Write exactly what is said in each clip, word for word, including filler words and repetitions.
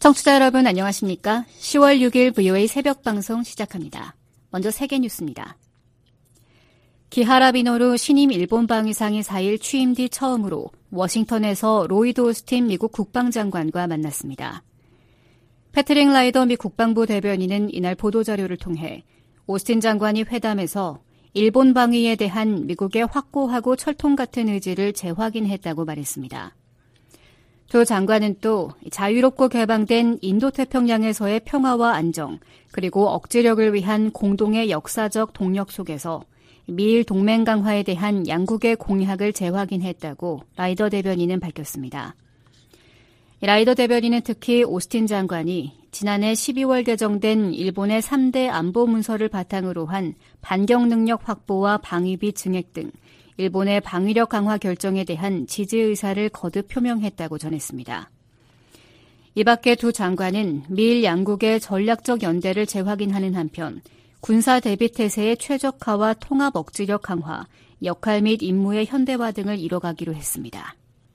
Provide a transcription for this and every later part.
청취자 여러분 안녕하십니까? 시월 육일 브이오에이 새벽방송 시작합니다. 먼저 세계 뉴스입니다. 기하라 비노루 신임 일본 방위상이 사일 취임 뒤 처음으로 워싱턴에서 로이드 오스틴 미국 국방장관과 만났습니다. 패트릭 라이더 미 국방부 대변인은 이날 보도자료를 통해 오스틴 장관이 회담에서 일본 방위에 대한 미국의 확고하고 철통 같은 의지를 재확인했다고 말했습니다. 조 장관은 또 자유롭고 개방된 인도태평양에서의 평화와 안정, 그리고 억지력을 위한 공동의 역사적 동력 속에서 미일 동맹 강화에 대한 양국의 공약을 재확인했다고 라이더 대변인은 밝혔습니다. 라이더 대변인은 특히 오스틴 장관이 지난해 십이월 개정된 일본의 삼 대 안보 문서를 바탕으로 한 반경 능력 확보와 방위비 증액 등 일본의 방위력 강화 결정에 대한 지지 의사를 거듭 표명했다고 전했습니다. 이 밖에 두 장관은 미일 양국의 전략적 연대를 재확인하는 한편 군사 대비 태세의 최적화와 통합 억지력 강화, 역할 및 임무의 현대화 등을 이뤄가기로 했습니다.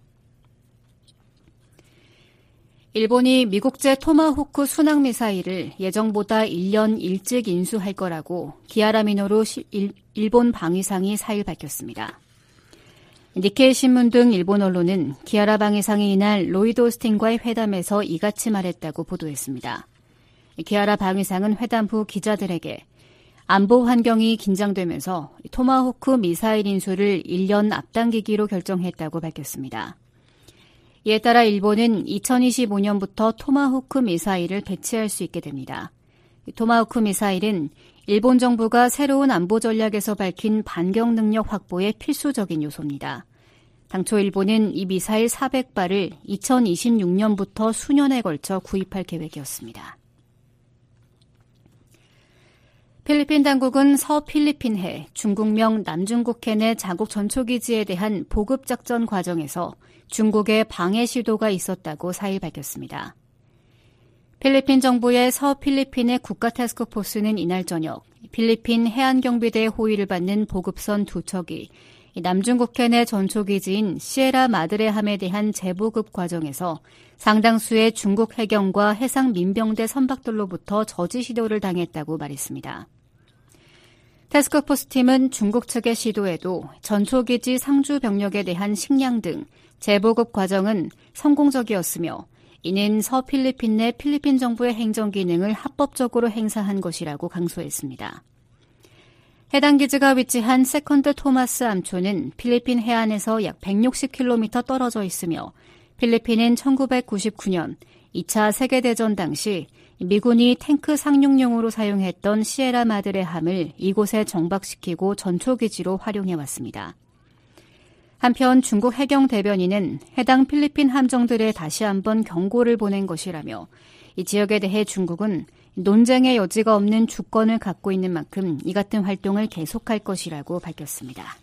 일본이 미국제 토마호크 순항미사일을 예정보다 일 년 일찍 인수할 거라고 기하라 미노루 일본 방위상이 사일 밝혔습니다. 니케이 신문 등 일본 언론은 기하라 방위상이 이날 로이드 오스틴과의 회담에서 이같이 말했다고 보도했습니다. 기하라 방위상은 회담 후 기자들에게 안보 환경이 긴장되면서 토마호크 미사일 인수를 일 년 앞당기기로 결정했다고 밝혔습니다. 이에 따라 일본은 이천이십오 년부터 토마호크 미사일을 배치할 수 있게 됩니다. 토마호크 미사일은 일본 정부가 새로운 안보 전략에서 밝힌 반경 능력 확보의 필수적인 요소입니다. 당초 일본은 이 미사일 사백 발을 이천이십육 년부터 수년에 걸쳐 구입할 계획이었습니다. 필리핀 당국은 서필리핀해, 중국명 남중국해 내 자국 전초기지에 대한 보급작전 과정에서 중국의 방해 시도가 있었다고 사일 밝혔습니다. 필리핀 정부의 서필리핀의 국가태스크포스는 이날 저녁 필리핀 해안경비대의 호위를 받는 보급선 두 척이 남중국해 내 전초기지인 시에라 마드레함에 대한 재보급 과정에서 상당수의 중국 해경과 해상 민병대 선박들로부터 저지 시도를 당했다고 말했습니다. 태스크포스 팀은 중국 측의 시도에도 전초기지 상주 병력에 대한 식량 등 재보급 과정은 성공적이었으며 이는 서필리핀 내 필리핀 정부의 행정 기능을 합법적으로 행사한 것이라고 강조했습니다. 해당 기지가 위치한 세컨드 토마스 암초는 필리핀 해안에서 약 백육십 킬로미터 떨어져 있으며 필리핀은 천구백구십구 년 이 차 세계대전 당시 미군이 탱크 상륙용으로 사용했던 시에라 마드레함을 이곳에 정박시키고 전초기지로 활용해왔습니다. 한편 중국 해경 대변인은 해당 필리핀 함정들에 다시 한번 경고를 보낸 것이라며 이 지역에 대해 중국은 논쟁의 여지가 없는 주권을 갖고 있는 만큼 이 같은 활동을 계속할 것이라고 밝혔습니다.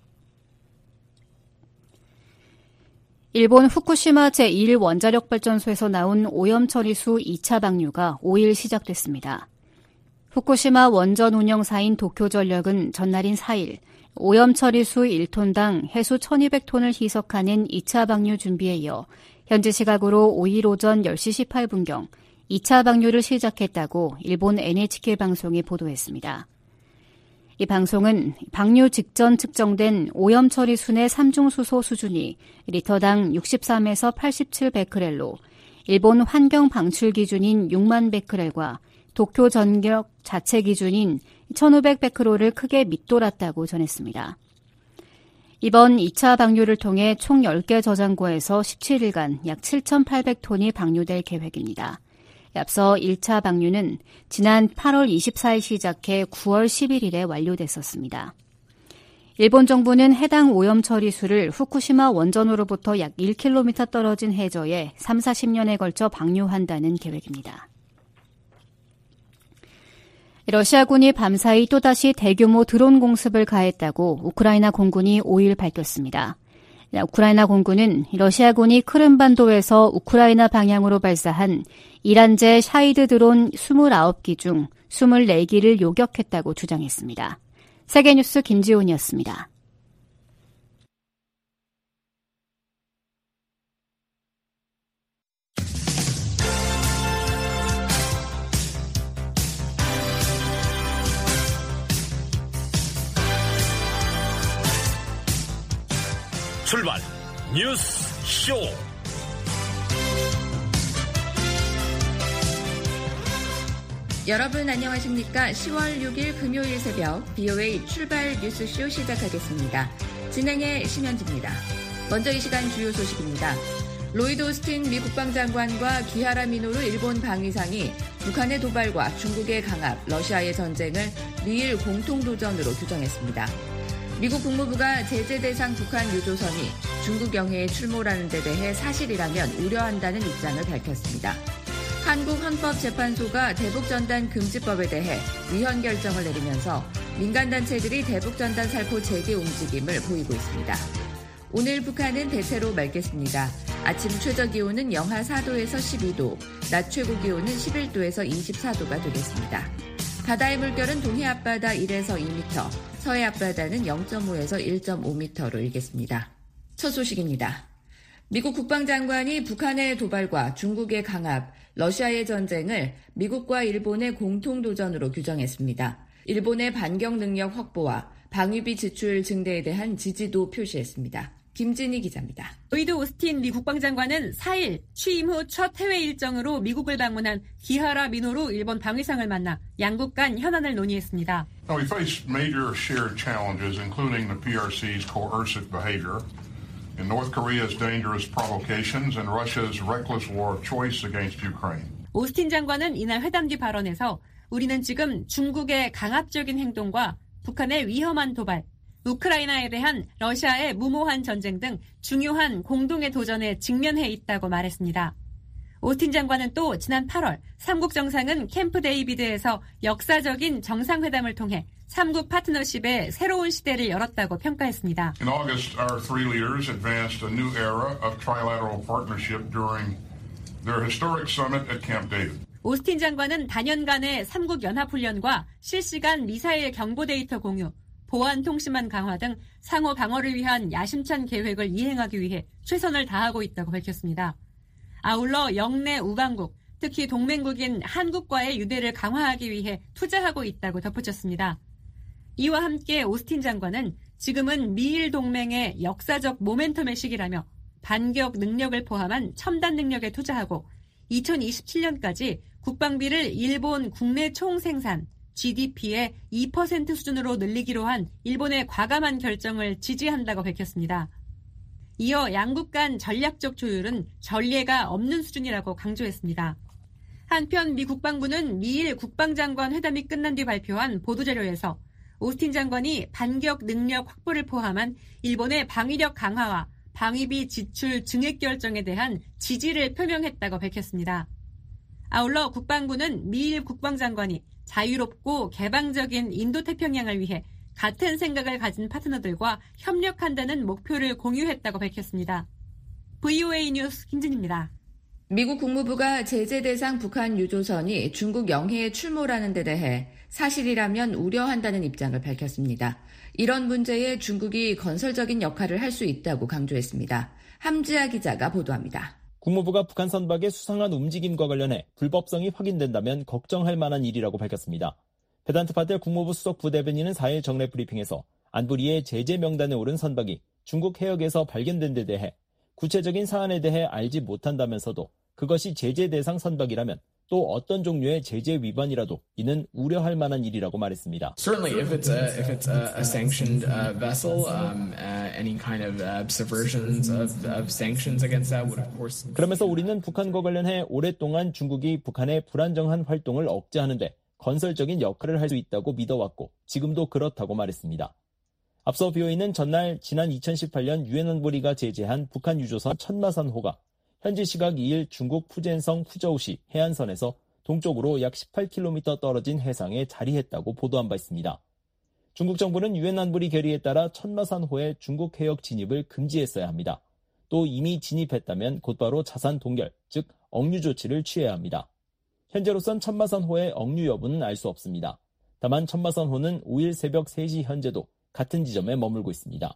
일본 후쿠시마 제일 원자력발전소에서 나온 오염처리수 이 차 방류가 오일 시작됐습니다. 후쿠시마 원전 운영사인 도쿄전력은 전날인 사일 오염처리수 일 톤당 해수 천이백 톤을 희석하는 이 차 방류 준비에 이어 현지 시각으로 오일 오전 열 시 십팔 분경 이 차 방류를 시작했다고 일본 엔에이치케이 방송이 보도했습니다. 이 방송은 방류 직전 측정된 오염처리순의 삼중수소 수준이 리터당 육십삼에서 팔십칠 베크렐로 일본 환경 방출 기준인 육만 베크렐과 도쿄 전력 자체 기준인 천오백 베크로를 크게 밑돌았다고 전했습니다. 이번 이 차 방류를 통해 총 열 개 저장고에서 십칠 일간 약 칠천팔백 톤이 방류될 계획입니다. 앞서 일 차 방류는 지난 팔월 이십사일 시작해 구월 십일일에 완료됐었습니다. 일본 정부는 해당 오염 처리수를 후쿠시마 원전으로부터 약 일 킬로미터 떨어진 해저에 삼사십 년에 걸쳐 방류한다는 계획입니다. 러시아군이 밤사이 또다시 대규모 드론 공습을 가했다고 우크라이나 공군이 오일 밝혔습니다. 우크라이나 공군은 러시아군이 크림반도에서 우크라이나 방향으로 발사한 이란제 샤이드 드론 이십구 기 중 이십사 기를 요격했다고 주장했습니다. 세계뉴스 김지훈이었습니다. 출발 뉴스 쇼. 여러분 안녕하십니까? 시월 육일 금요일 새벽 비오에이 출발 뉴스쇼 시작하겠습니다. 진행의 심현지입니다. 먼저 이 시간 주요 소식입니다. 로이드 오스틴 미 국방장관과 기하라 미노루 일본 방위상이 북한의 도발과 중국의 강압, 러시아의 전쟁을 미일 공통도전으로 규정했습니다. 미국 국무부가 제재 대상 북한 유조선이 중국 영해에 출몰하는 데 대해 사실이라면 우려한다는 입장을 밝혔습니다. 한국헌법재판소가 대북전단 금지법에 대해 위헌 결정을 내리면서 민간단체들이 대북전단 살포 재개 움직임을 보이고 있습니다. 오늘 북한은 대체로 맑겠습니다. 아침 최저기온은 영하 사도에서 십이도, 낮 최고기온은 십일도에서 이십사도가 되겠습니다. 바다의 물결은 동해 앞바다 일에서 이 미터, 서해 앞바다는 영점오에서 일점오 미터로 일겠습니다. 첫 소식입니다. 미국 국방장관이 북한의 도발과 중국의 강압, 러시아의 전쟁을 미국과 일본의 공통도전으로 규정했습니다. 일본의 반격 능력 확보와 방위비 지출 증대에 대한 지지도 표시했습니다. 김진희 기자입니다. 로이드 오스틴 미 국방장관은 사일 취임 후 첫 해외 일정으로 미국을 방문한 기하라 미노루 일본 방위상을 만나 양국 간 현안을 논의했습니다. We face major shared challenges, including the P R C's coercive behavior, in North Korea's dangerous provocations, and Russia's reckless war of choice against Ukraine. 오스틴 장관은 이날 회담 뒤 발언에서 우리는 지금 중국의 강압적인 행동과 북한의 위험한 도발, 우크라이나에 대한 러시아의 무모한 전쟁 등 중요한 공동의 도전에 직면해 있다고 말했습니다. 오스틴 장관은 또 지난 팔월 삼국 정상은 캠프 데이비드에서 역사적인 정상회담을 통해 삼국 파트너십의 새로운 시대를 열었다고 평가했습니다. In August, our three leaders advanced a new era of trilateral partnership during their historic summit at Camp David. 오스틴 장관은 단연간의 삼국 연합훈련과 실시간 미사일 경보 데이터 공유, 보안 통신망 강화 등 상호 방어를 위한 야심찬 계획을 이행하기 위해 최선을 다하고 있다고 밝혔습니다. 아울러 영내 우방국, 특히 동맹국인 한국과의 유대를 강화하기 위해 투자하고 있다고 덧붙였습니다. 이와 함께 오스틴 장관은 지금은 미일 동맹의 역사적 모멘텀의 시기라며 반격 능력을 포함한 첨단 능력에 투자하고 이천이십칠년까지 국방비를 일본 국내 총생산, 지디피의 이 퍼센트 수준으로 늘리기로 한 일본의 과감한 결정을 지지한다고 밝혔습니다. 이어 양국 간 전략적 조율은 전례가 없는 수준이라고 강조했습니다. 한편 미 국방부는 미일 국방장관 회담이 끝난 뒤 발표한 보도자료에서 오스틴 장관이 반격 능력 확보를 포함한 일본의 방위력 강화와 방위비 지출 증액 결정에 대한 지지를 표명했다고 밝혔습니다. 아울러 국방부는 미일 국방장관이 자유롭고 개방적인 인도태평양을 위해 같은 생각을 가진 파트너들과 협력한다는 목표를 공유했다고 밝혔습니다. 브이오에이 뉴스 김진입니다. 미국 국무부가 제재 대상 북한 유조선이 중국 영해에 출몰하는 데 대해 사실이라면 우려한다는 입장을 밝혔습니다. 이런 문제에 중국이 건설적인 역할을 할 수 있다고 강조했습니다. 함지아 기자가 보도합니다. 국무부가 북한 선박의 수상한 움직임과 관련해 불법성이 확인된다면 걱정할 만한 일이라고 밝혔습니다. 베단트 파텔 국무부 수석 부대변인은 사일 정례 브리핑에서 안보리의 제재 명단에 오른 선박이 중국 해역에서 발견된 데 대해 구체적인 사안에 대해 알지 못한다면서도 그것이 제재 대상 선박이라면 또 어떤 종류의 제재 위반이라도 이는 우려할 만한 일이라고 말했습니다. Certainly, if it's a if it's a, a sanctioned uh, vessel, um, uh, any kind of uh, subversions of, of sanctions against that would of course. 그러면서 우리는 북한과 관련해 오랫동안 중국이 북한의 불안정한 활동을 억제하는데 건설적인 역할을 할 수 있다고 믿어왔고 지금도 그렇다고 말했습니다. 앞서 비오이는 전날 지난 이천십팔년 유엔 안보리가 제재한 북한 유조선 천마산호가 현지 시각 이일 중국 푸젠성 푸저우시 해안선에서 동쪽으로 약 십팔 킬로미터 떨어진 해상에 자리했다고 보도한 바 있습니다. 중국 정부는 유엔 안보리 결의에 따라 천마산호의 중국 해역 진입을 금지했어야 합니다. 또 이미 진입했다면 곧바로 자산 동결, 즉 억류 조치를 취해야 합니다. 현재로선 천마산호의 억류 여부는 알 수 없습니다. 다만 천마산호는 오일 새벽 세시 현재도 같은 지점에 머물고 있습니다.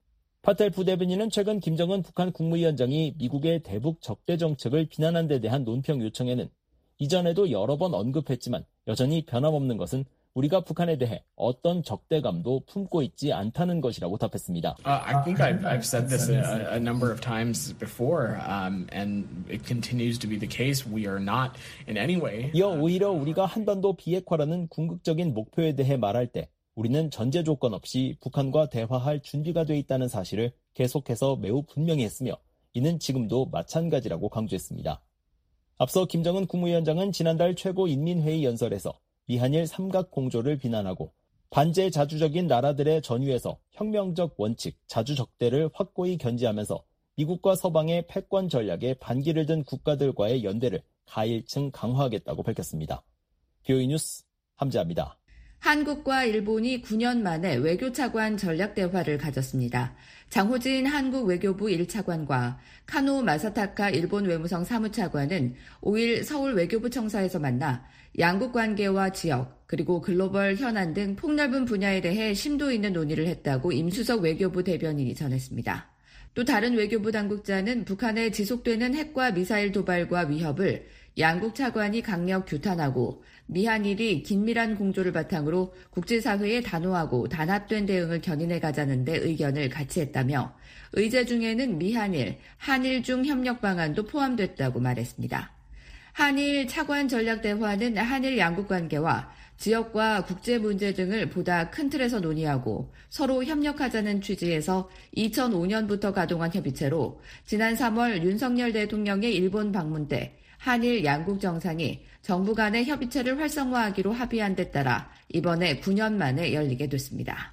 파텔 부대변인은 최근 김정은 북한 국무위원장이 미국의 대북 적대 정책을 비난한 데 대한 논평 요청에는 이전에도 여러 번 언급했지만 여전히 변함없는 것은 우리가 북한에 대해 어떤 적대감도 품고 있지 않다는 것이라고 답했습니다. Uh, I think I've, I've said this a, a number of times before, um, and it continues to be the case. We are not in any way. 이어 오히려 우리가 한반도 비핵화라는 궁극적인 목표에 대해 말할 때 우리는 전제 조건 없이 북한과 대화할 준비가 돼 있다는 사실을 계속해서 매우 분명히 했으며 이는 지금도 마찬가지라고 강조했습니다. 앞서 김정은 국무위원장은 지난달 최고인민회의 연설에서 미한일 삼각공조를 비난하고 반제 자주적인 나라들의 전유에서 혁명적 원칙, 자주적대를 확고히 견지하면서 미국과 서방의 패권 전략에 반기를 든 국가들과의 연대를 가일층 강화하겠다고 밝혔습니다. 비오이 뉴스 함재합니다. 한국과 일본이 구 년 만에 외교차관 전략대화를 가졌습니다. 장호진 한국 외교부 일 차관과 카노 마사타카 일본 외무성 사무차관은 오일 서울 외교부 청사에서 만나 양국 관계와 지역 그리고 글로벌 현안 등 폭넓은 분야에 대해 심도 있는 논의를 했다고 임수석 외교부 대변인이 전했습니다. 또 다른 외교부 당국자는 북한의 지속되는 핵과 미사일 도발과 위협을 양국 차관이 강력 규탄하고 미한일이 긴밀한 공조를 바탕으로 국제사회에 단호하고 단합된 대응을 견인해 가자는 데 의견을 같이 했다며 의제 중에는 미한일, 한일중 협력 방안도 포함됐다고 말했습니다. 한일 차관 전략 대화는 한일 양국 관계와 지역과 국제 문제 등을 보다 큰 틀에서 논의하고 서로 협력하자는 취지에서 이천오 년부터 가동한 협의체로 지난 삼월 윤석열 대통령의 일본 방문 때 한일 양국 정상이 정부 간의 협의체를 활성화하기로 합의한 데 따라 이번에 구 년 만에 열리게 됐습니다.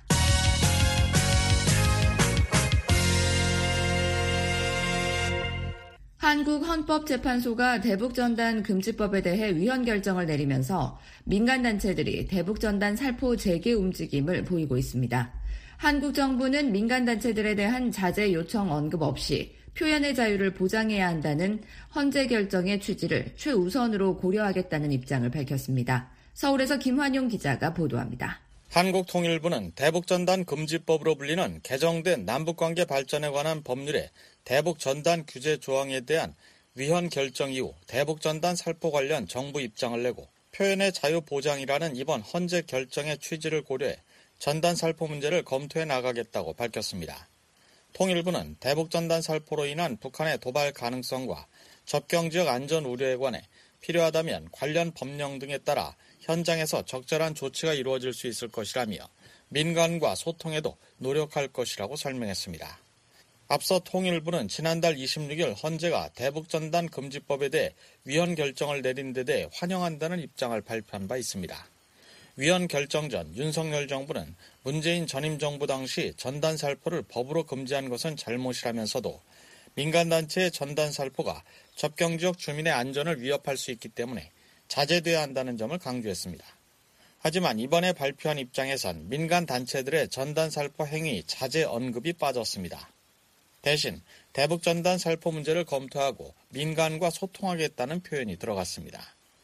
한국헌법재판소가 대북전단 금지법에 대해 위헌 결정을 내리면서 민간단체들이 대북전단 살포 재개 움직임을 보이고 있습니다. 한국 정부는 민간단체들에 대한 자제 요청 언급 없이 표현의 자유를 보장해야 한다는 헌재 결정의 취지를 최우선으로 고려하겠다는 입장을 밝혔습니다. 서울에서 김환용 기자가 보도합니다. 한국통일부는 대북전단 금지법으로 불리는 개정된 남북관계 발전에 관한 법률의 대북전단 규제 조항에 대한 위헌 결정 이후 대북전단 살포 관련 정부 입장을 내고 표현의 자유 보장이라는 이번 헌재 결정의 취지를 고려해 전단 살포 문제를 검토해 나가겠다고 밝혔습니다. 통일부는 대북전단 살포로 인한 북한의 도발 가능성과 접경지역 안전 우려에 관해 필요하다면 관련 법령 등에 따라 현장에서 적절한 조치가 이루어질 수 있을 것이라며 민간과 소통에도 노력할 것이라고 설명했습니다. 앞서 통일부는 지난달 이십육 일 헌재가 대북전단 금지법에 대해 위헌 결정을 내린 데 대해 환영한다는 입장을 발표한 바 있습니다. 위헌 결정 전 윤석열 정부는 문재인 전임 정부 당시 전단 살포를 법으로 금지한 것은 잘못이라면서도 민간단체의 전단 살포가 접경지역 주민의 안전을 위협할 수 있기 때문에 자제돼야 한다는 점을 강조했습니다. 하지만 이번에 발표한 입장에선 민간단체들의 전단 살포 행위 자제 언급이 빠졌습니다. 대신 대북전단 살포 문제를 검토하고 민간과 소통하겠다는 표현이 들어갔습니다.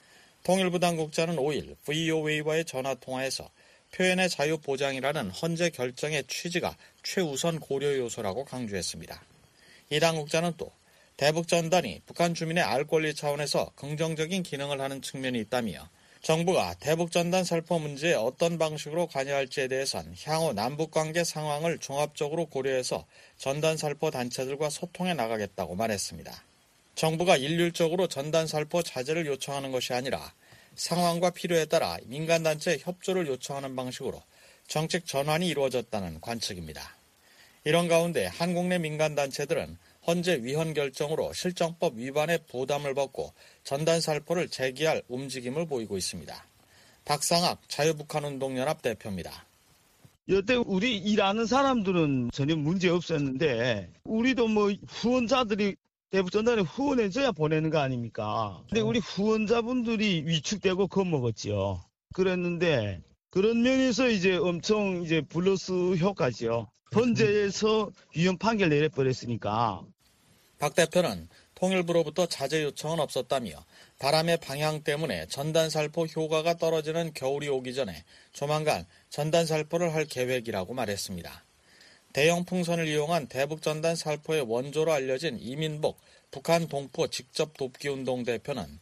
통일부 당국자는 오 일 브이오에이와의 전화통화에서 표현의 자유 보장이라는 헌재 결정의 취지가 최우선 고려 요소라고 강조했습니다. 이 당국자는 또 대북전단이 북한 주민의 알 권리 차원에서 긍정적인 기능을 하는 측면이 있다며 정부가 대북전단 살포 문제에 어떤 방식으로 관여할지에 대해선 향후 남북관계 상황을 종합적으로 고려해서 전단 살포 단체들과 소통해 나가겠다고 말했습니다. 정부가 일률적으로 전단 살포 자제를 요청하는 것이 아니라 상황과 필요에 따라 민간단체의 협조를 요청하는 방식으로 정책 전환이 이루어졌다는 관측입니다. 이런 가운데 한국 내 민간단체들은 헌재 위헌 결정으로 실정법 위반의 부담을 벗고 전단 살포를 재개할 움직임을 보이고 있습니다. 박상학 자유북한운동연합 대표입니다. 여태 우리 일하는 사람들은 전혀 문제 없었는데 우리도 뭐 후원자들이 대북전단에 후원해줘야 보내는 거 아닙니까? 근데 우리 후원자분들이 위축되고 겁먹었죠. 그랬는데 그런 면에서 이제 엄청 이제 플러스 효과죠. 헌재에서 위헌 판결 내려버렸으니까. 박 대표는 통일부로부터 자제 요청은 없었다며 바람의 방향 때문에 전단 살포 효과가 떨어지는 겨울이 오기 전에 조만간 전단 살포를 할 계획이라고 말했습니다. 대형 풍선을 이용한 대북전단 살포의 원조로 알려진 이민복 북한 동포 직접 돕기 운동 대표는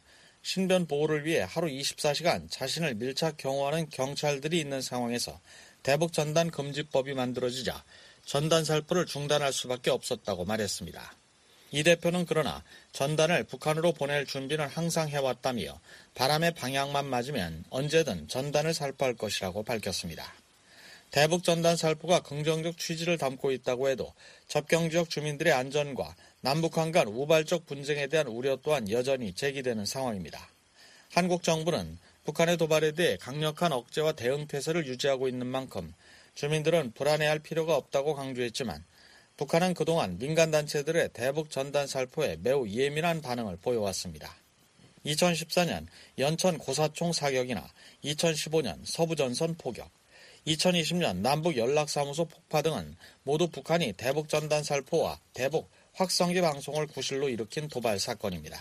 신변 보호를 위해 하루 이십사 시간 자신을 밀착 경호하는 경찰들이 있는 상황에서 대북 전단 금지법이 만들어지자 전단 살포를 중단할 수밖에 없었다고 말했습니다. 이 대표는 그러나 전단을 북한으로 보낼 준비는 항상 해왔다며 바람의 방향만 맞으면 언제든 전단을 살포할 것이라고 밝혔습니다. 대북 전단 살포가 긍정적 취지를 담고 있다고 해도 접경지역 주민들의 안전과 남북한 간 우발적 분쟁에 대한 우려 또한 여전히 제기되는 상황입니다. 한국 정부는 북한의 도발에 대해 강력한 억제와 대응 태세를 유지하고 있는 만큼 주민들은 불안해할 필요가 없다고 강조했지만 북한은 그동안 민간단체들의 대북 전단 살포에 매우 예민한 반응을 보여왔습니다. 이천십사 년 연천 고사총 사격이나 이천십오 년 서부전선 포격, 이천이십 년 남북 연락사무소 폭파 등은 모두 북한이 대북 전단 살포와 대북 확성기 방송을 구실로 일으킨 도발 사건입니다.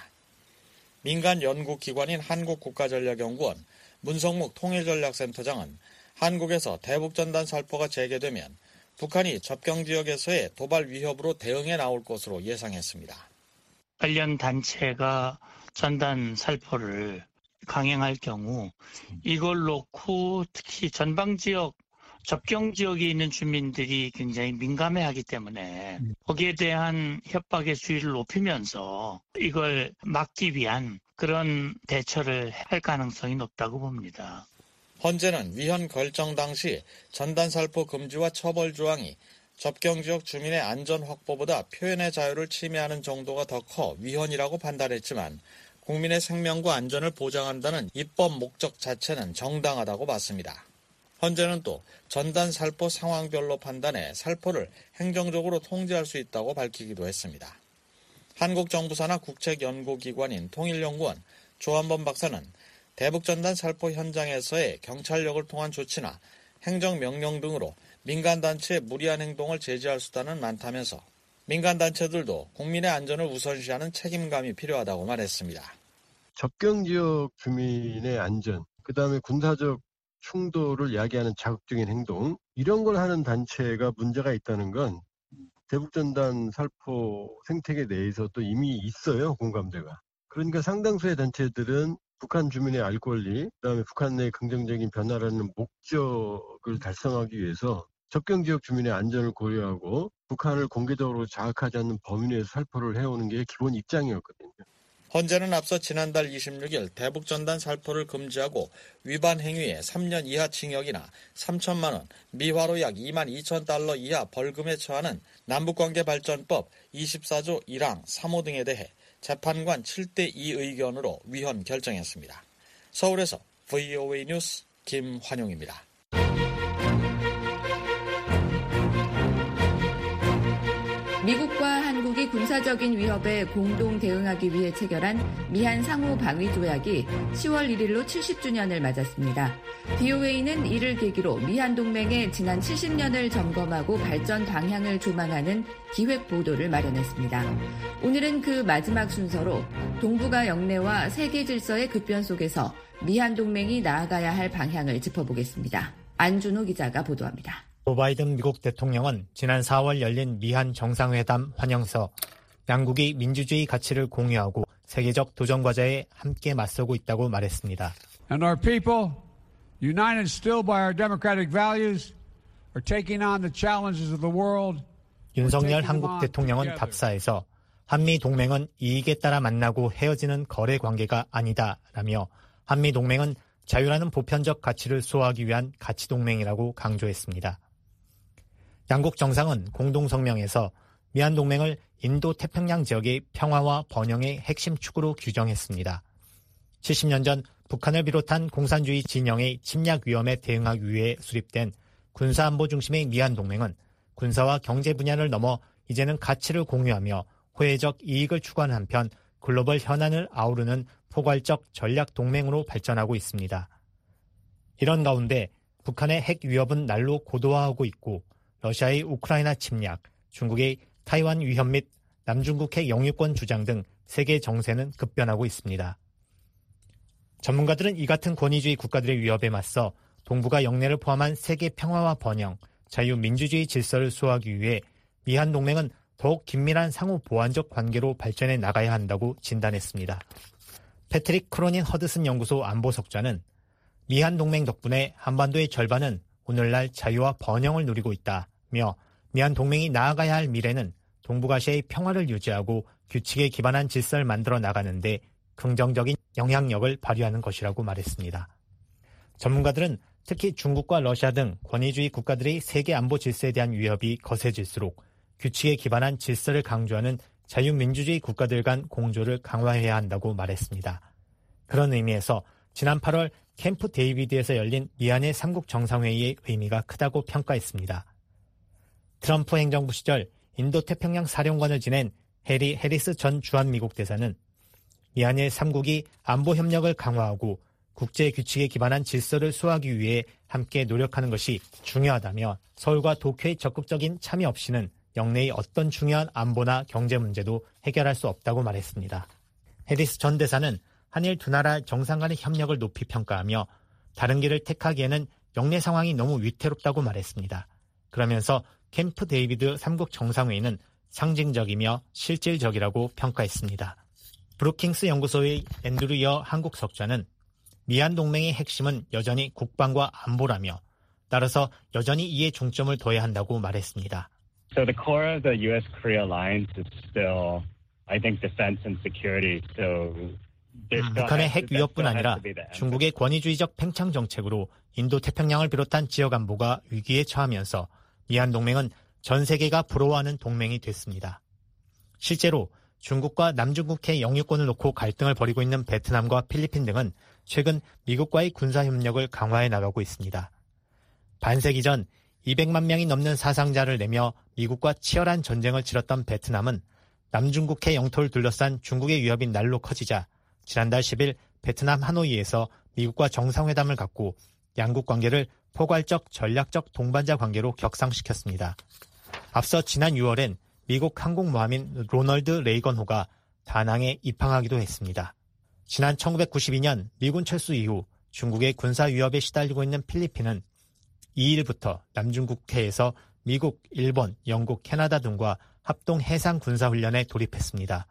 민간 연구기관인 한국국가전략연구원 문성묵 통일전략센터장은 한국에서 대북 전단 살포가 재개되면 북한이 접경지역에서의 도발 위협으로 대응해 나올 것으로 예상했습니다. 관련 단체가 전단 살포를 강행할 경우 이걸 놓고 특히 전방지역, 접경지역에 있는 주민들이 굉장히 민감해하기 때문에 거기에 대한 협박의 수위를 높이면서 이걸 막기 위한 그런 대처를 할 가능성이 높다고 봅니다. 헌재는 위헌 결정 당시 전단 살포 금지와 처벌 조항이 접경지역 주민의 안전 확보보다 표현의 자유를 침해하는 정도가 더 커 위헌이라고 판단했지만 국민의 생명과 안전을 보장한다는 입법 목적 자체는 정당하다고 봤습니다. 헌재는 또 전단 살포 상황별로 판단해 살포를 행정적으로 통제할 수 있다고 밝히기도 했습니다. 한국 정부 산하 국책연구기관인 통일연구원 조한범 박사는 대북 전단 살포 현장에서의 경찰력을 통한 조치나 행정명령 등으로 민간단체의 무리한 행동을 제지할 수단은 많다면서 민간단체들도 국민의 안전을 우선시하는 책임감이 필요하다고 말했습니다. 접경지역 주민의 안전, 그다음에 군사적 충돌을 야기하는 자극적인 행동, 이런 걸 하는 단체가 문제가 있다는 건 대북전단 살포 생태계 내에서도 이미 있어요, 공감대가. 그러니까 상당수의 단체들은 북한 주민의 알 권리, 그다음에 북한 내 긍정적인 변화라는 목적을 달성하기 위해서 접경지역 주민의 안전을 고려하고 북한을 공개적으로 자극하지 않는 범위 내에서 살포를 해오는 게 기본 입장이었거든요. 헌재는 앞서 지난달 이십육 일 대북 전단 살포를 금지하고 위반 행위에 삼 년 이하 징역이나 삼천만 원, 미화로 약 이만 이천 달러 이하 벌금에 처하는 남북관계발전법 이십사조 일항 삼호 등에 대해 재판관 칠 대 이 의견으로 위헌 결정했습니다. 서울에서 브이오에이 뉴스 김환용입니다. 미국과 한국이 군사적인 위협에 공동 대응하기 위해 체결한 미한 상호 방위 조약이 시월 일일로 칠십 주년을 맞았습니다. 브이오에이는 이를 계기로 미한 동맹의 지난 칠십 년을 점검하고 발전 방향을 조망하는 기획 보도를 마련했습니다. 오늘은 그 마지막 순서로 동북아 영내와 세계 질서의 급변 속에서 미한 동맹이 나아가야 할 방향을 짚어보겠습니다. 안준호 기자가 보도합니다. 조 바이든 미국 대통령은 지난 사월 열린 미한 정상회담 환영서 양국이 민주주의 가치를 공유하고 세계적 도전 과제에 함께 맞서고 있다고 말했습니다. And our people, united still by our democratic values, are taking on the challenges of the world. 윤석열 한국 대통령은 답사에서 한미 동맹은 이익에 따라 만나고 헤어지는 거래 관계가 아니다라며 한미 동맹은 자유라는 보편적 가치를 수호하기 위한 가치 동맹이라고 강조했습니다. 양국 정상은 공동성명에서 미한 동맹을 인도 태평양 지역의 평화와 번영의 핵심 축으로 규정했습니다. 칠십 년 전 북한을 비롯한 공산주의 진영의 침략 위험에 대응하기 위해 수립된 군사안보 중심의 미한 동맹은 군사와 경제 분야를 넘어 이제는 가치를 공유하며 호혜적 이익을 추구하는 한편 글로벌 현안을 아우르는 포괄적 전략 동맹으로 발전하고 있습니다. 이런 가운데 북한의 핵 위협은 날로 고도화하고 있고 러시아의 우크라이나 침략, 중국의 타이완 위협 및 남중국 핵 영유권 주장 등 세계 정세는 급변하고 있습니다. 전문가들은 이 같은 권위주의 국가들의 위협에 맞서 동북아 영내를 포함한 세계 평화와 번영, 자유민주주의 질서를 수호하기 위해 미한 동맹은 더욱 긴밀한 상호 보완적 관계로 발전해 나가야 한다고 진단했습니다. 패트릭 크로닌 허드슨 연구소 안보석좌는 미한 동맹 덕분에 한반도의 절반은 오늘날 자유와 번영을 누리고 있다며 미한 동맹이 나아가야 할 미래는 동북아시아의 평화를 유지하고 규칙에 기반한 질서를 만들어 나가는데 긍정적인 영향력을 발휘하는 것이라고 말했습니다. 전문가들은 특히 중국과 러시아 등 권위주의 국가들의 세계 안보 질서에 대한 위협이 거세질수록 규칙에 기반한 질서를 강조하는 자유민주주의 국가들 간 공조를 강화해야 한다고 말했습니다. 그런 의미에서 지난 팔월 캠프 데이비드에서 열린 미한의 삼국 정상회의의 의미가 크다고 평가했습니다. 트럼프 행정부 시절 인도태평양 사령관을 지낸 해리 해리스 전 주한미국 대사는 미한일 삼국이 안보협력을 강화하고 국제규칙에 기반한 질서를 수호하기 위해 함께 노력하는 것이 중요하다며 서울과 도쿄의 적극적인 참여 없이는 영내의 어떤 중요한 안보나 경제 문제도 해결할 수 없다고 말했습니다. 해리스 전 대사는 한일 두 나라 정상 간의 협력을 높이 평가하며 다른 길을 택하기에는 영내 상황이 너무 위태롭다고 말했습니다. 그러면서 캠프 데이비드 삼국 정상회의는 상징적이며 실질적이라고 평가했습니다. 브루킹스 연구소의 앤드류 여 한국 석좌는 미한 동맹의 핵심은 여전히 국방과 안보라며 따라서 여전히 이에 중점을 둬야 한다고 말했습니다. So the core of the U S-Korea alliance is still, I think, defense and security. So 북한의 핵 위협뿐 아니라 중국의 권위주의적 팽창 정책으로 인도태평양을 비롯한 지역 안보가 위기에 처하면서 미한 동맹은 전 세계가 부러워하는 동맹이 됐습니다. 실제로 중국과 남중국해 영유권을 놓고 갈등을 벌이고 있는 베트남과 필리핀 등은 최근 미국과의 군사협력을 강화해 나가고 있습니다. 반세기 전 이백만 명이 넘는 사상자를 내며 미국과 치열한 전쟁을 치렀던 베트남은 남중국해 영토를 둘러싼 중국의 위협이 날로 커지자 지난달 십 일 베트남 하노이에서 미국과 정상회담을 갖고 양국 관계를 포괄적 전략적 동반자 관계로 격상시켰습니다. 앞서 지난 유월엔 미국 항공모함인 로널드 레이건호가 다낭에 입항하기도 했습니다. 지난 천구백구십이 년 미군 철수 이후 중국의 군사 위협에 시달리고 있는 필리핀은 이 일부터 남중국해에서 미국, 일본, 영국, 캐나다 등과 합동 해상 군사훈련에 돌입했습니다.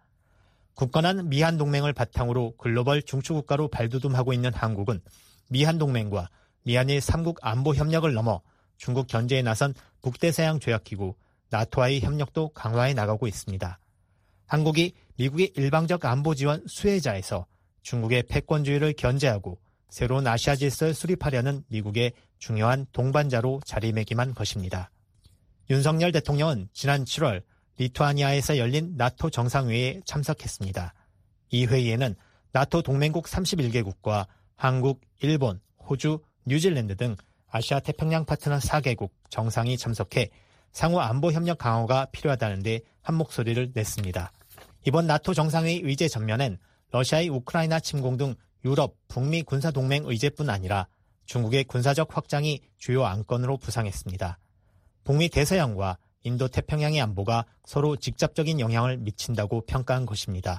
굳건한 미한 동맹을 바탕으로 글로벌 중추국가로 발돋움하고 있는 한국은 미한 동맹과 미한일 삼국 안보 협력을 넘어 중국 견제에 나선 북대서양 조약기구 나토와의 협력도 강화해 나가고 있습니다. 한국이 미국의 일방적 안보 지원 수혜자에서 중국의 패권주의를 견제하고 새로운 아시아 질서를 수립하려는 미국의 중요한 동반자로 자리매김한 것입니다. 윤석열 대통령은 지난 칠월 리투아니아에서 열린 나토 정상회의에 참석했습니다. 이 회의에는 나토 동맹국 삼십일 개국과 한국, 일본, 호주, 뉴질랜드 등 아시아 태평양 파트너 사 개국 정상이 참석해 상호 안보 협력 강화가 필요하다는 데 한 목소리를 냈습니다. 이번 나토 정상회의 의제 전면엔 러시아의 우크라이나 침공 등 유럽, 북미 군사동맹 의제뿐 아니라 중국의 군사적 확장이 주요 안건으로 부상했습니다. 북미 대서양과 인도 태평양의 안보가 서로 직접적인 영향을 미친다고 평가한 것입니다.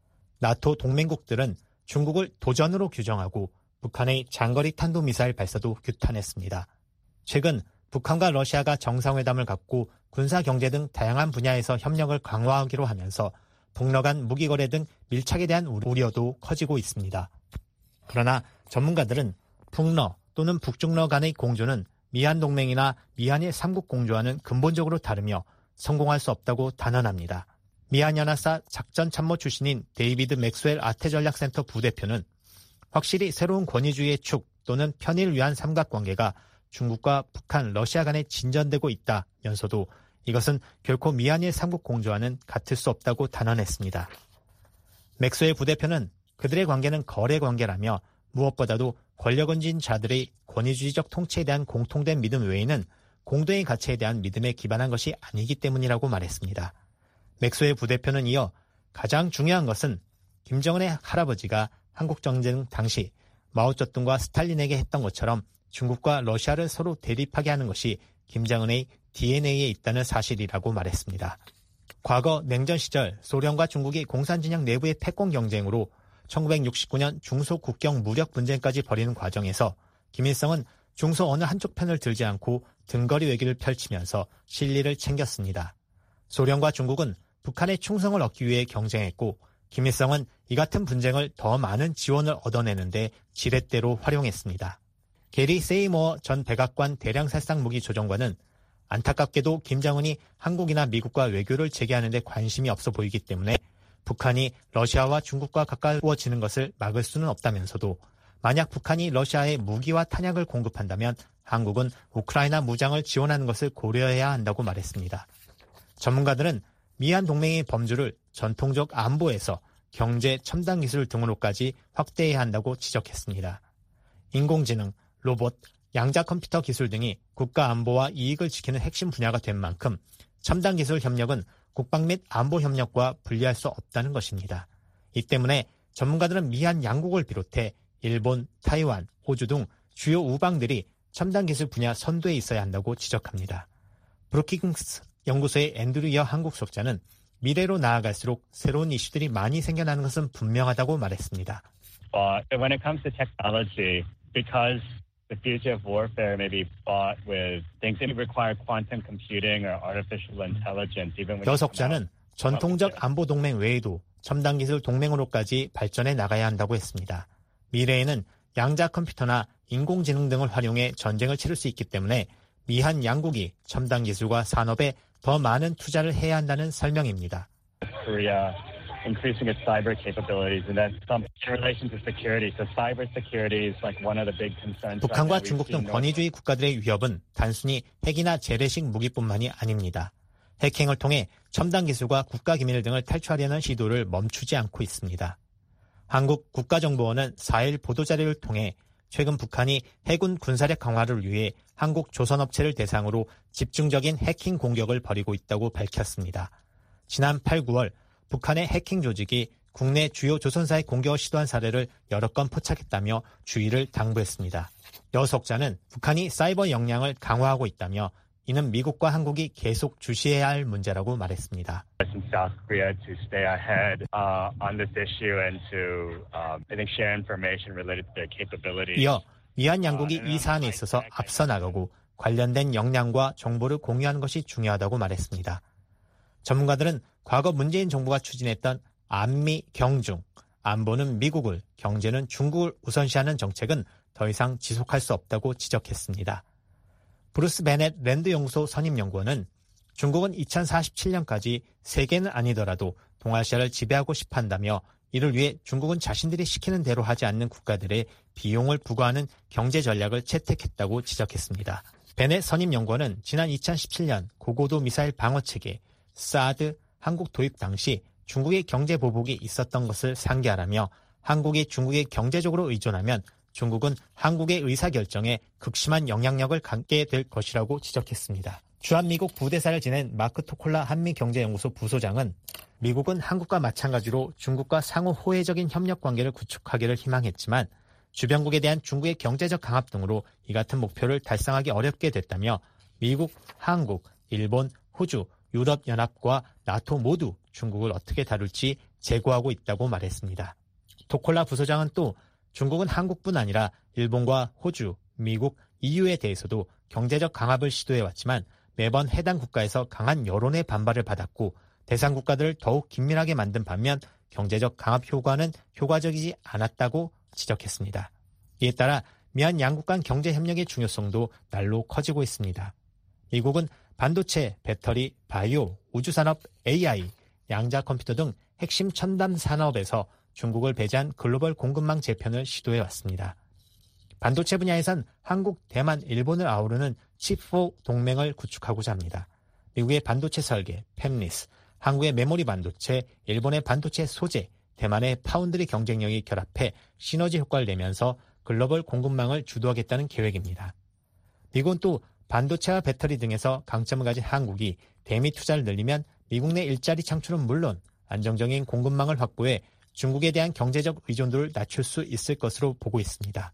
나토 동맹국들은 중국을 도전으로 규정하고 북한의 장거리 탄도미사일 발사도 규탄했습니다. 최근 북한과 러시아가 정상회담을 갖고 군사 경제 등 다양한 분야에서 협력을 강화하기로 하면서 북러 간 무기 거래 등 밀착에 대한 우려도 커지고 있습니다. 그러나 전문가들은 북러 또는 북중러 간의 공조는 미한 동맹이나 미한일 삼국 공조와는 근본적으로 다르며 성공할 수 없다고 단언합니다. 미한 연합사 작전 참모 출신인 데이비드 맥스웰 아태전략센터 부대표는 확실히 새로운 권위주의의 축 또는 편의를 위한 삼각관계가 중국과 북한, 러시아 간에 진전되고 있다면서도 이것은 결코 미한일 삼국 공조와는 같을 수 없다고 단언했습니다. 맥스웰 부대표는 그들의 관계는 거래 관계라며 무엇보다도 권력을 쥔 자들의 권위주의적 통치에 대한 공통된 믿음 외에는 공동의 가치에 대한 믿음에 기반한 것이 아니기 때문이라고 말했습니다. 맥스웰 부대표는 이어 가장 중요한 것은 김정은의 할아버지가 한국전쟁 당시 마오쩌둥과 스탈린에게 했던 것처럼 중국과 러시아를 서로 대립하게 하는 것이 김정은의 디엔에이에 있다는 사실이라고 말했습니다. 과거 냉전 시절 소련과 중국이 공산진영 내부의 패권 경쟁으로 천구백육십구 년 중소 국경 무력 분쟁까지 벌이는 과정에서 김일성은 중소 어느 한쪽 편을 들지 않고 등거리 외교를 펼치면서 실리를 챙겼습니다. 소련과 중국은 북한의 충성을 얻기 위해 경쟁했고 김일성은 이 같은 분쟁을 더 많은 지원을 얻어내는데 지렛대로 활용했습니다. 게리 세이머 전 백악관 대량살상 무기 조정관은 안타깝게도 김정은이 한국이나 미국과 외교를 재개하는 데 관심이 없어 보이기 때문에 북한이 러시아와 중국과 가까워지는 것을 막을 수는 없다면서도 만약 북한이 러시아에 무기와 탄약을 공급한다면 한국은 우크라이나 무장을 지원하는 것을 고려해야 한다고 말했습니다. 전문가들은 미한 동맹의 범주를 전통적 안보에서 경제, 첨단 기술 등으로까지 확대해야 한다고 지적했습니다. 인공지능, 로봇, 양자 컴퓨터 기술 등이 국가 안보와 이익을 지키는 핵심 분야가 된 만큼 첨단 기술 협력은 국방 및 안보 협력과 분리할 수 없다는 것입니다. 이 때문에 전문가들은 미한 양국을 비롯해 일본, 타이완, 호주 등 주요 우방들이 첨단 기술 분야 선두에 있어야 한다고 지적합니다. 브루킹스 연구소의 앤드류 여 한국 수석자는 미래로 나아갈수록 새로운 이슈들이 많이 생겨나는 것은 분명하다고 말했습니다. Uh, when it comes to technology, because the future of warfare may be fought with things that require quantum computing or artificial intelligence. Even when 여 석자는 전통적 안보 동맹 외에도 첨단 기술 동맹으로까지 발전해 나가야 한다고 했습니다. 미래에는 양자 컴퓨터나 인공지능 등을 활용해 전쟁을 치를 수 있기 때문에 미한 양국이 첨단 기술과 산업에 더 많은 투자를 해야 한다는 설명입니다. Korea increasing its cyber capabilities and then some in relation to security. So cyber security is like one of the big concerns. 북한과 중국 등 권위주의 국가들의 위협은 단순히 핵이나 재래식 무기뿐만이 아닙니다. 해킹을 통해 첨단 기술과 국가 기밀 등을 탈취하려는 시도를 멈추지 않고 있습니다. 한국 국가정보원은 사 일 보도자료를 통해 최근 북한이 해군 군사력 강화를 위해 한국 조선업체를 대상으로 집중적인 해킹 공격을 벌이고 있다고 밝혔습니다. 지난 팔, 구월 북한의 해킹 조직이 국내 주요 조선사에 공격을 시도한 사례를 여러 건 포착했다며 주의를 당부했습니다. 여 석자는 북한이 사이버 역량을 강화하고 있다며 이는 미국과 한국이 계속 주시해야 할 문제라고 말했습니다. South Korea to stay ahead uh, on this issue and to uh, I think share information related to their capabilities. 이어 미한 양국이 이 사안에 있어서 앞서 나가고 관련된 역량과 정보를 공유하는 것이 중요하다고 말했습니다. 전문가들은 과거 문재인 정부가 추진했던 안미 경중, 안보는 미국을, 경제는 중국을 우선시하는 정책은 더 이상 지속할 수 없다고 지적했습니다. 브루스 베넷 랜드 연구소 선임연구원은 중국은 이천사십칠 년까지 세계는 아니더라도 동아시아를 지배하고 싶어 한다며 이를 위해 중국은 자신들이 시키는 대로 하지 않는 국가들의 비용을 부과하는 경제 전략을 채택했다고 지적했습니다. 베넷 선임연구원은 지난 이천십칠 년 고고도 미사일 방어체계 사드 한국 도입 당시 중국의 경제 보복이 있었던 것을 상기하라며 한국이 중국에 경제적으로 의존하면 중국은 한국의 의사결정에 극심한 영향력을 갖게 될 것이라고 지적했습니다. 주한미국 부대사를 지낸 마크 토콜라 한미경제연구소 부소장은 미국은 한국과 마찬가지로 중국과 상호 호혜적인 협력관계를 구축하기를 희망했지만 주변국에 대한 중국의 경제적 강압 등으로 이 같은 목표를 달성하기 어렵게 됐다며 미국, 한국, 일본, 호주, 유럽연합과 나토 모두 중국을 어떻게 다룰지 재고하고 있다고 말했습니다. 토콜라 부소장은 또 중국은 한국뿐 아니라 일본과 호주, 미국, 이유에 대해서도 경제적 강압을 시도해왔지만 매번 해당 국가에서 강한 여론의 반발을 받았고 대상 국가들을 더욱 긴밀하게 만든 반면 경제적 강압 효과는 효과적이지 않았다고 지적했습니다. 이에 따라 미한 양국 간 경제 협력의 중요성도 날로 커지고 있습니다. 미국은 반도체, 배터리, 바이오, 우주산업, 에이아이, 양자 컴퓨터 등 핵심 첨단 산업에서 중국을 배제한 글로벌 공급망 재편을 시도해왔습니다. 반도체 분야에선 한국, 대만, 일본을 아우르는 칩사 동맹을 구축하고자 합니다. 미국의 반도체 설계, 팹리스, 한국의 메모리 반도체, 일본의 반도체 소재, 대만의 파운드리 경쟁력이 결합해 시너지 효과를 내면서 글로벌 공급망을 주도하겠다는 계획입니다. 미국은 또 반도체와 배터리 등에서 강점을 가진 한국이 대미 투자를 늘리면 미국 내 일자리 창출은 물론 안정적인 공급망을 확보해 중국에 대한 경제적 의존도를 낮출 수 있을 것으로 보고 있습니다.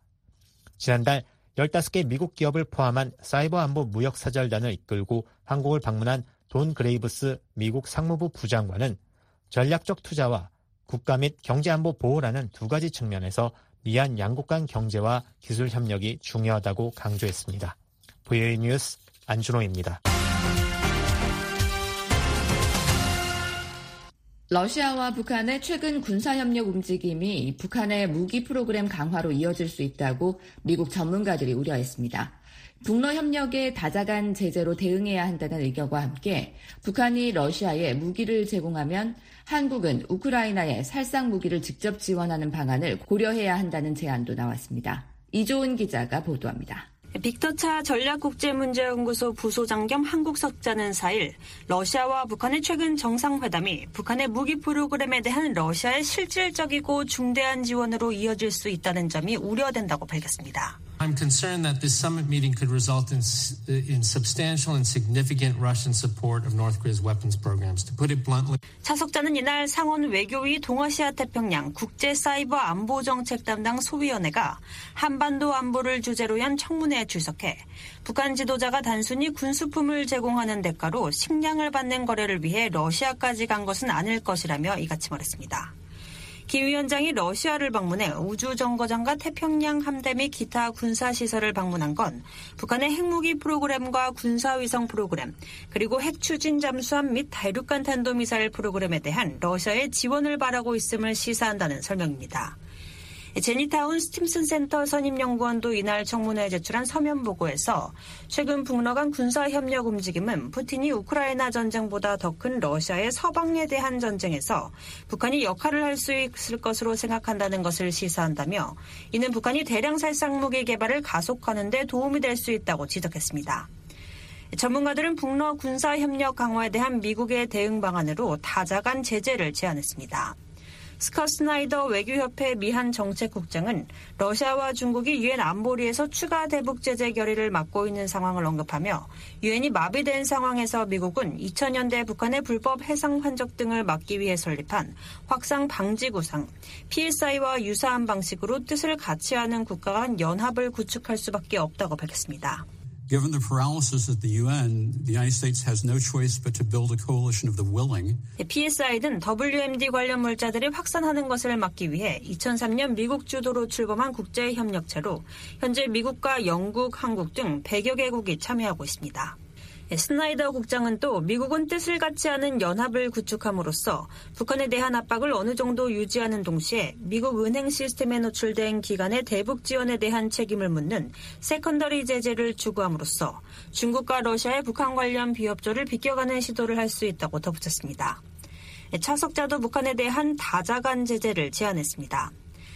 지난달 열다섯 개 미국 기업을 포함한 사이버 안보 무역사절단을 이끌고 한국을 방문한 돈 그레이브스 미국 상무부 부장관은 전략적 투자와 국가 및 경제안보 보호라는 두 가지 측면에서 미한 양국 간 경제와 기술 협력이 중요하다고 강조했습니다. 브이오에이 뉴스 안준호입니다. 러시아와 북한의 최근 군사협력 움직임이 북한의 무기 프로그램 강화로 이어질 수 있다고 미국 전문가들이 우려했습니다. 북러 협력에 다자간 제재로 대응해야 한다는 의견과 함께 북한이 러시아에 무기를 제공하면 한국은 우크라이나에 살상 무기를 직접 지원하는 방안을 고려해야 한다는 제안도 나왔습니다. 이조은 기자가 보도합니다. 빅터차 전략국제문제연구소 부소장 겸 한국 석자는 사 일 러시아와 북한의 최근 정상회담이 북한의 무기 프로그램에 대한 러시아의 실질적이고 중대한 지원으로 이어질 수 있다는 점이 우려된다고 밝혔습니다. I'm concerned that this summit meeting could result in, in substantial and significant Russian support of North Korea's weapons programs. To put it bluntly, 차석자는 이날 상원 외교위 동아시아 태평양 국제사이버 안보정책 담당 소위원회가 한반도 안보를 주제로 연 청문회에 출석해 북한 지도자가 단순히 군수품을 제공하는 대가로 식량을 받는 거래를 위해 러시아까지 간 것은 아닐 것이라며 이같이 말했습니다. 김 위원장이 러시아를 방문해 우주정거장과 태평양 함대 및 기타 군사시설을 방문한 건 북한의 핵무기 프로그램과 군사위성 프로그램, 그리고 핵추진 잠수함 및 대륙간 탄도미사일 프로그램에 대한 러시아의 지원을 바라고 있음을 시사한다는 설명입니다. 제니타운 스팀슨 센터 선임연구원도 이날 청문회에 제출한 서면 보고에서 최근 북러 간 군사협력 움직임은 푸틴이 우크라이나 전쟁보다 더 큰 러시아의 서방에 대한 전쟁에서 북한이 역할을 할 수 있을 것으로 생각한다는 것을 시사한다며 이는 북한이 대량 살상무기 개발을 가속하는 데 도움이 될 수 있다고 지적했습니다. 전문가들은 북러 군사협력 강화에 대한 미국의 대응 방안으로 다자간 제재를 제안했습니다. 스컷 스나이더 외교협회 미한 정책국장은 러시아와 중국이 유엔 안보리에서 추가 대북 제재 결의를 맡고 있는 상황을 언급하며 유엔이 마비된 상황에서 미국은 이천 년대 북한의 불법 해상 환적 등을 막기 위해 설립한 확산 방지 구상, 피에스아이와 유사한 방식으로 뜻을 같이 하는 국가 간 연합을 구축할 수밖에 없다고 밝혔습니다. Given the paralysis at the U N, the United States has no choice but to build a coalition of the willing. 피에스아이는 더블유엠디 관련 물자들이 확산하는 것을 막기 위해 이천삼 년 미국 주도로 출범한 국제협력체로 현재 미국과 영국, 한국 등 백여 개국이 참여하고 있습니다. 스나이더 국장은 또 미국은 뜻을 같이 하는 연합을 구축함으로써 북한에 대한 압박을 어느 정도 유지하는 동시에 미국 은행 시스템에 노출된 기관의 대북 지원에 대한 책임을 묻는 세컨더리 제재를 추구함으로써 중국과 러시아의 북한 관련 비협조를 비껴가는 시도를 할 수 있다고 덧붙였습니다. 차석자도 북한에 대한 다자간 제재를 제안했습니다.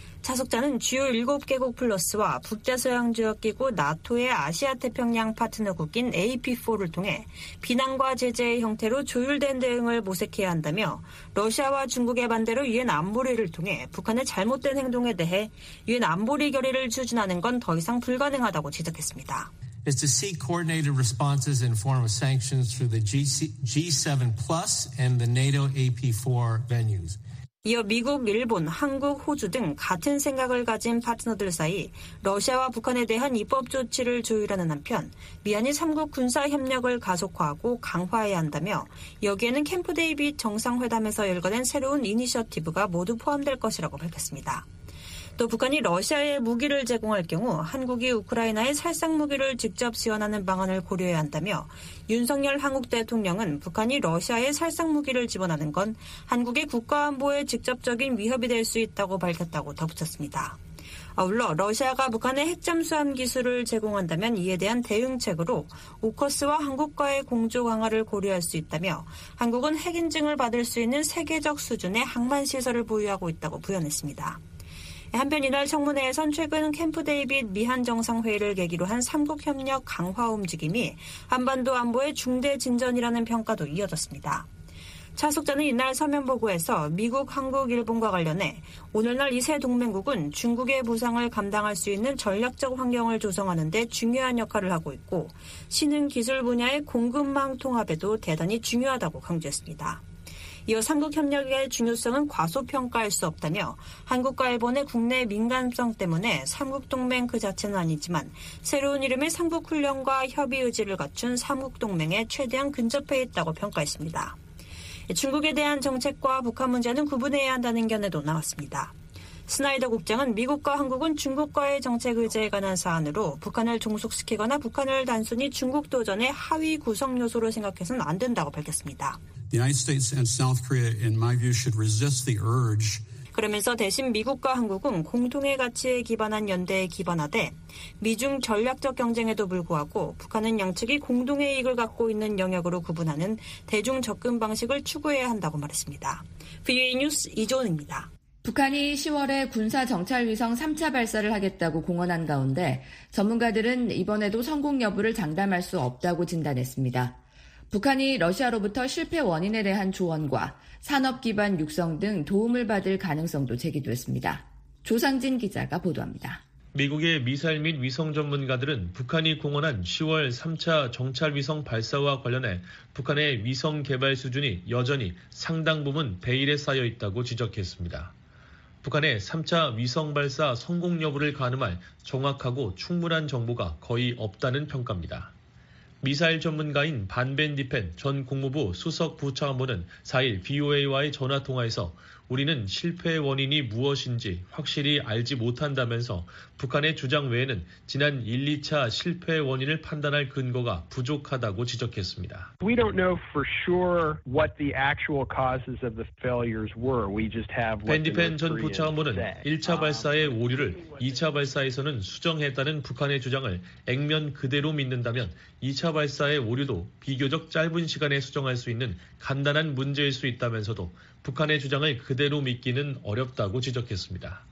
차석자는 주요 일곱 개국 플러스와 북대서양조약기구 나토의 아시아태평양 파트너국인 에이피사를 통해 비난과 제재의 형태로 조율된 대응을 모색해야 한다며 러시아와 중국의 반대로 유엔 안보리를 통해 북한의 잘못된 행동에 대해 유엔 안보리 결의를 추진하는 건 더 이상 불가능하다고 지적했습니다. Is to seek coordinated responses in form of sanctions through the G seven plus and the NATO A P four venues. 이어 미국, 일본, 한국, 호주 등 같은 생각을 가진 파트너들 사이 러시아와 북한에 대한 입법 조치를 조율하는 한편 미한이 삼국 군사협력을 가속화하고 강화해야 한다며 여기에는 캠프 데이빗 정상회담에서 열거된 새로운 이니셔티브가 모두 포함될 것이라고 밝혔습니다. 또 북한이 러시아에 무기를 제공할 경우 한국이 우크라이나에 살상 무기를 직접 지원하는 방안을 고려해야 한다며 윤석열 한국 대통령은 북한이 러시아에 살상 무기를 지원하는 건 한국의 국가안보에 직접적인 위협이 될 수 있다고 밝혔다고 덧붙였습니다. 아울러 러시아가 북한의 핵잠수함 기술을 제공한다면 이에 대한 대응책으로 오커스와 한국과의 공조 강화를 고려할 수 있다며 한국은 핵 인증을 받을 수 있는 세계적 수준의 항만시설을 보유하고 있다고 부연했습니다. 한편 이날 청문회에선 최근 캠프 데이빗 미한 정상회의를 계기로 한 삼국 협력 강화 움직임이 한반도 안보의 중대 진전이라는 평가도 이어졌습니다. 차석자는 이날 서면 보고에서 미국, 한국, 일본과 관련해 오늘날 이 세 동맹국은 중국의 부상을 감당할 수 있는 전략적 환경을 조성하는 데 중요한 역할을 하고 있고 신흥 기술 분야의 공급망 통합에도 대단히 중요하다고 강조했습니다. 이어 삼국 협력의 중요성은 과소평가할 수 없다며 한국과 일본의 국내 민감성 때문에 삼국동맹 그 자체는 아니지만 새로운 이름의 삼국훈련과 협의 의지를 갖춘 삼국동맹에 최대한 근접해 있다고 평가했습니다. 중국에 대한 정책과 북한 문제는 구분해야 한다는 견해도 나왔습니다. 스나이더 국장은 미국과 한국은 중국과의 정책 의제에 관한 사안으로 북한을 종속시키거나 북한을 단순히 중국 도전의 하위 구성 요소로 생각해서는 안 된다고 밝혔습니다. The United States and South Korea, in my view, should resist the urge. 그러면서 대신 미국과 한국은 공통의 가치에 기반한 연대에 기반하되 미중 전략적 경쟁에도 불구하고 북한은 양측이 공동의 이익을 갖고 있는 영역으로 구분하는 대중 접근 방식을 추구해야 한다고 말했습니다. 브이오에이 뉴스 이조은입니다. 북한이 시월에 군사 정찰 위성 삼 차 발사를 하겠다고 공언한 가운데 전문가들은 이번에도 성공 여부를 장담할 수 없다고 진단했습니다. 북한이 러시아로부터 실패 원인에 대한 조언과 산업 기반 육성 등 도움을 받을 가능성도 제기됐습니다. 조상진 기자가 보도합니다. 미국의 미사일 및 위성 전문가들은 북한이 공언한 시월 삼 차 정찰 위성 발사와 관련해 북한의 위성 개발 수준이 여전히 상당 부분 베일에 쌓여 있다고 지적했습니다. 북한의 삼 차 위성 발사 성공 여부를 가늠할 정확하고 충분한 정보가 거의 없다는 평가입니다. 미사일 전문가인 반벤디펜 전 국무부 수석 부차관보는 사 일 브이오에이와의 전화통화에서 우리는 실패의 원인이 무엇인지 확실히 알지 못한다면서 북한의 주장 외에는 지난 일, 이 차 실패의 원인을 판단할 근거가 부족하다고 지적했습니다. We don't know for sure what the actual causes of the failures were. We just have what the 밴디펜 전 부차관보는 일 차 발사의 오류를 이 차 발사에서는 수정했다는 북한의 주장을 액면 그대로 믿는다면 이 차 발사의 오류도 비교적 짧은 시간에 수정할 수 있는 간단한 문제일 수 있다면서도 북한의 주장을 그대로 믿기는 어렵다고 지적했습니다.